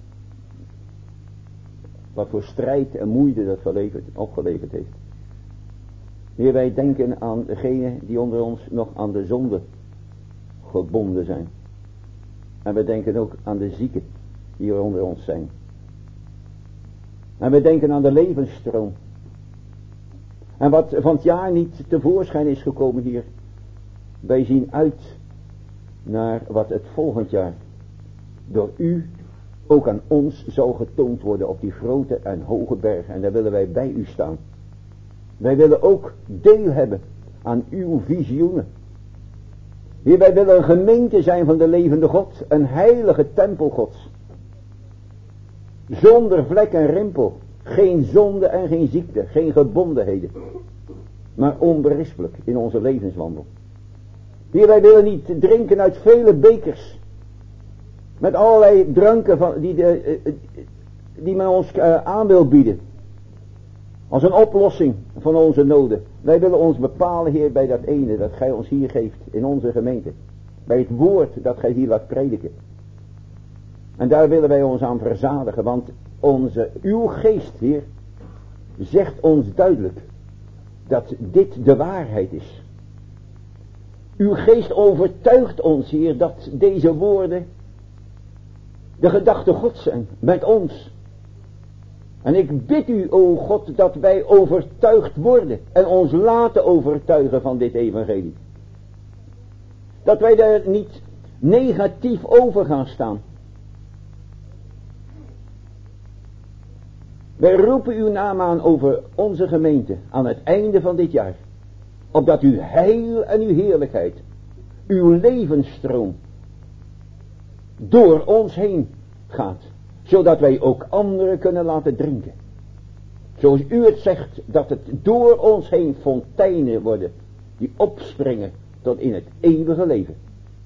Wat voor strijd en moeite dat geleverd, opgeleverd heeft. Heer, wij denken aan degenen die onder ons nog aan de zonde gebonden zijn. En we denken ook aan de zieken die er onder ons zijn. En we denken aan de levensstroom. En wat van het jaar niet tevoorschijn is gekomen hier. Wij zien uit naar wat het volgend jaar door u ook aan ons zal getoond worden op die grote en hoge berg. En daar willen wij bij u staan. Wij willen ook deel hebben aan uw visioenen. Hier, wij willen een gemeente zijn van de levende God. Een heilige tempel Gods. Zonder vlek en rimpel. Geen zonde en geen ziekte. Geen gebondenheden. Maar onberispelijk in onze levenswandel. Hier, wij willen niet drinken uit vele bekers. Met allerlei dranken van, die, de, die men ons uh, aan wil bieden. Als een oplossing van onze noden. Wij willen ons bepalen, Heer, bij dat ene dat gij ons hier geeft in onze gemeente. Bij het woord dat gij hier laat prediken. En daar willen wij ons aan verzadigen. Want onze, uw geest, Heer, zegt ons duidelijk dat dit de waarheid is. Uw geest overtuigt ons, Heer, dat deze woorden de gedachten Gods zijn met ons. En ik bid u, o God, dat wij overtuigd worden en ons laten overtuigen van dit evangelie. Dat wij daar niet negatief over gaan staan. Wij roepen uw naam aan over onze gemeente aan het einde van dit jaar. Opdat uw heil en uw heerlijkheid, uw levensstroom, door ons heen gaat. Zodat wij ook anderen kunnen laten drinken. Zoals u het zegt, dat het door ons heen fonteinen worden. Die opspringen tot in het eeuwige leven.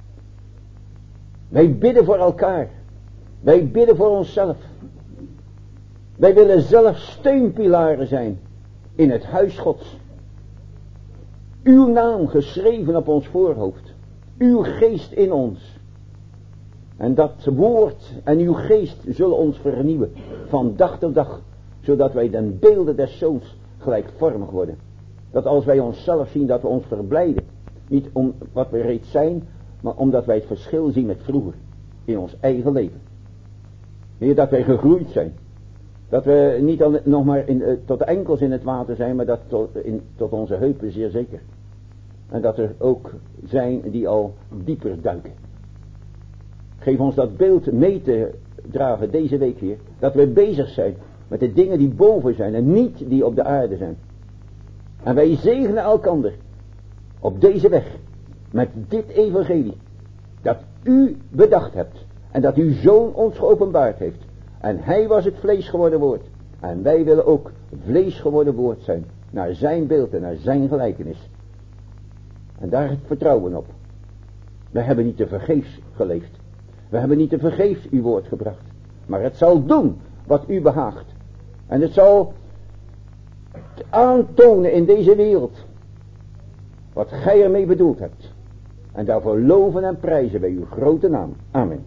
Wij bidden voor elkaar. Wij bidden voor onszelf. Wij willen zelf steunpilaren zijn in het huis Gods. Uw naam geschreven op ons voorhoofd. Uw geest in ons. En dat woord en uw geest zullen ons vernieuwen van dag tot dag. Zodat wij den beelden des zoons gelijkvormig worden. Dat als wij onszelf zien dat we ons verblijden. Niet om wat we reeds zijn. Maar omdat wij het verschil zien met vroeger. In ons eigen leven. Heer, dat wij gegroeid zijn. Dat we niet al, nog maar in, uh, tot de enkels in het water zijn. Maar dat tot, in, tot onze heupen zeer zeker. En dat er ook zijn die al dieper duiken. Geef ons dat beeld mee te dragen deze week weer. Dat we bezig zijn met de dingen die boven zijn en niet die op de aarde zijn. En wij zegenen elkander op deze weg met dit evangelie. Dat u bedacht hebt en dat uw zoon ons geopenbaard heeft. En hij was het vlees geworden woord. En wij willen ook vlees geworden woord zijn. Naar zijn beeld en naar zijn gelijkenis. En daar vertrouwen op. We hebben niet te vergeefs geleefd. We hebben niet te vergeefs uw woord gebracht. Maar het zal doen wat u behaagt. En het zal aantonen in deze wereld. Wat gij ermee bedoeld hebt. En daarvoor loven en prijzen wij uw grote naam. Amen.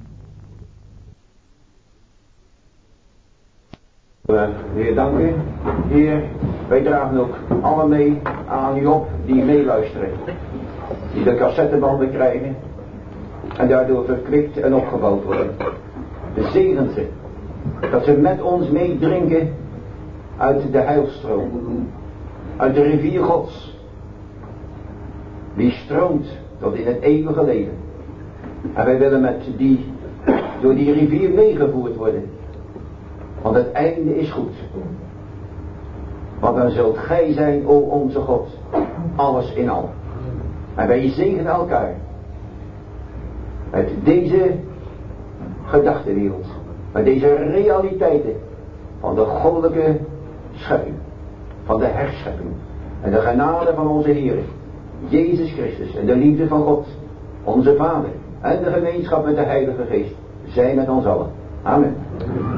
Heer, dank u. Heer, wij dragen ook alle mee aan u op die meeluisteren. Die de cassettebanden krijgen. En daardoor verkwikt en opgebouwd worden. Zegen ze. Dat ze met ons meedrinken uit de heilstroom. Uit de rivier Gods. Die stroomt tot in het eeuwige leven. En wij willen met die, door die rivier meegevoerd worden. Want het einde is goed. Want dan zult gij zijn, o onze God, alles in al. En wij zegenen elkaar. Met deze gedachtenwereld. Met deze realiteiten. Van de goddelijke schepping. Van de herschepping. En de genade van onze Heer. Jezus Christus. En de liefde van God. Onze Vader. En de gemeenschap met de Heilige Geest. Zij met ons allen. Amen.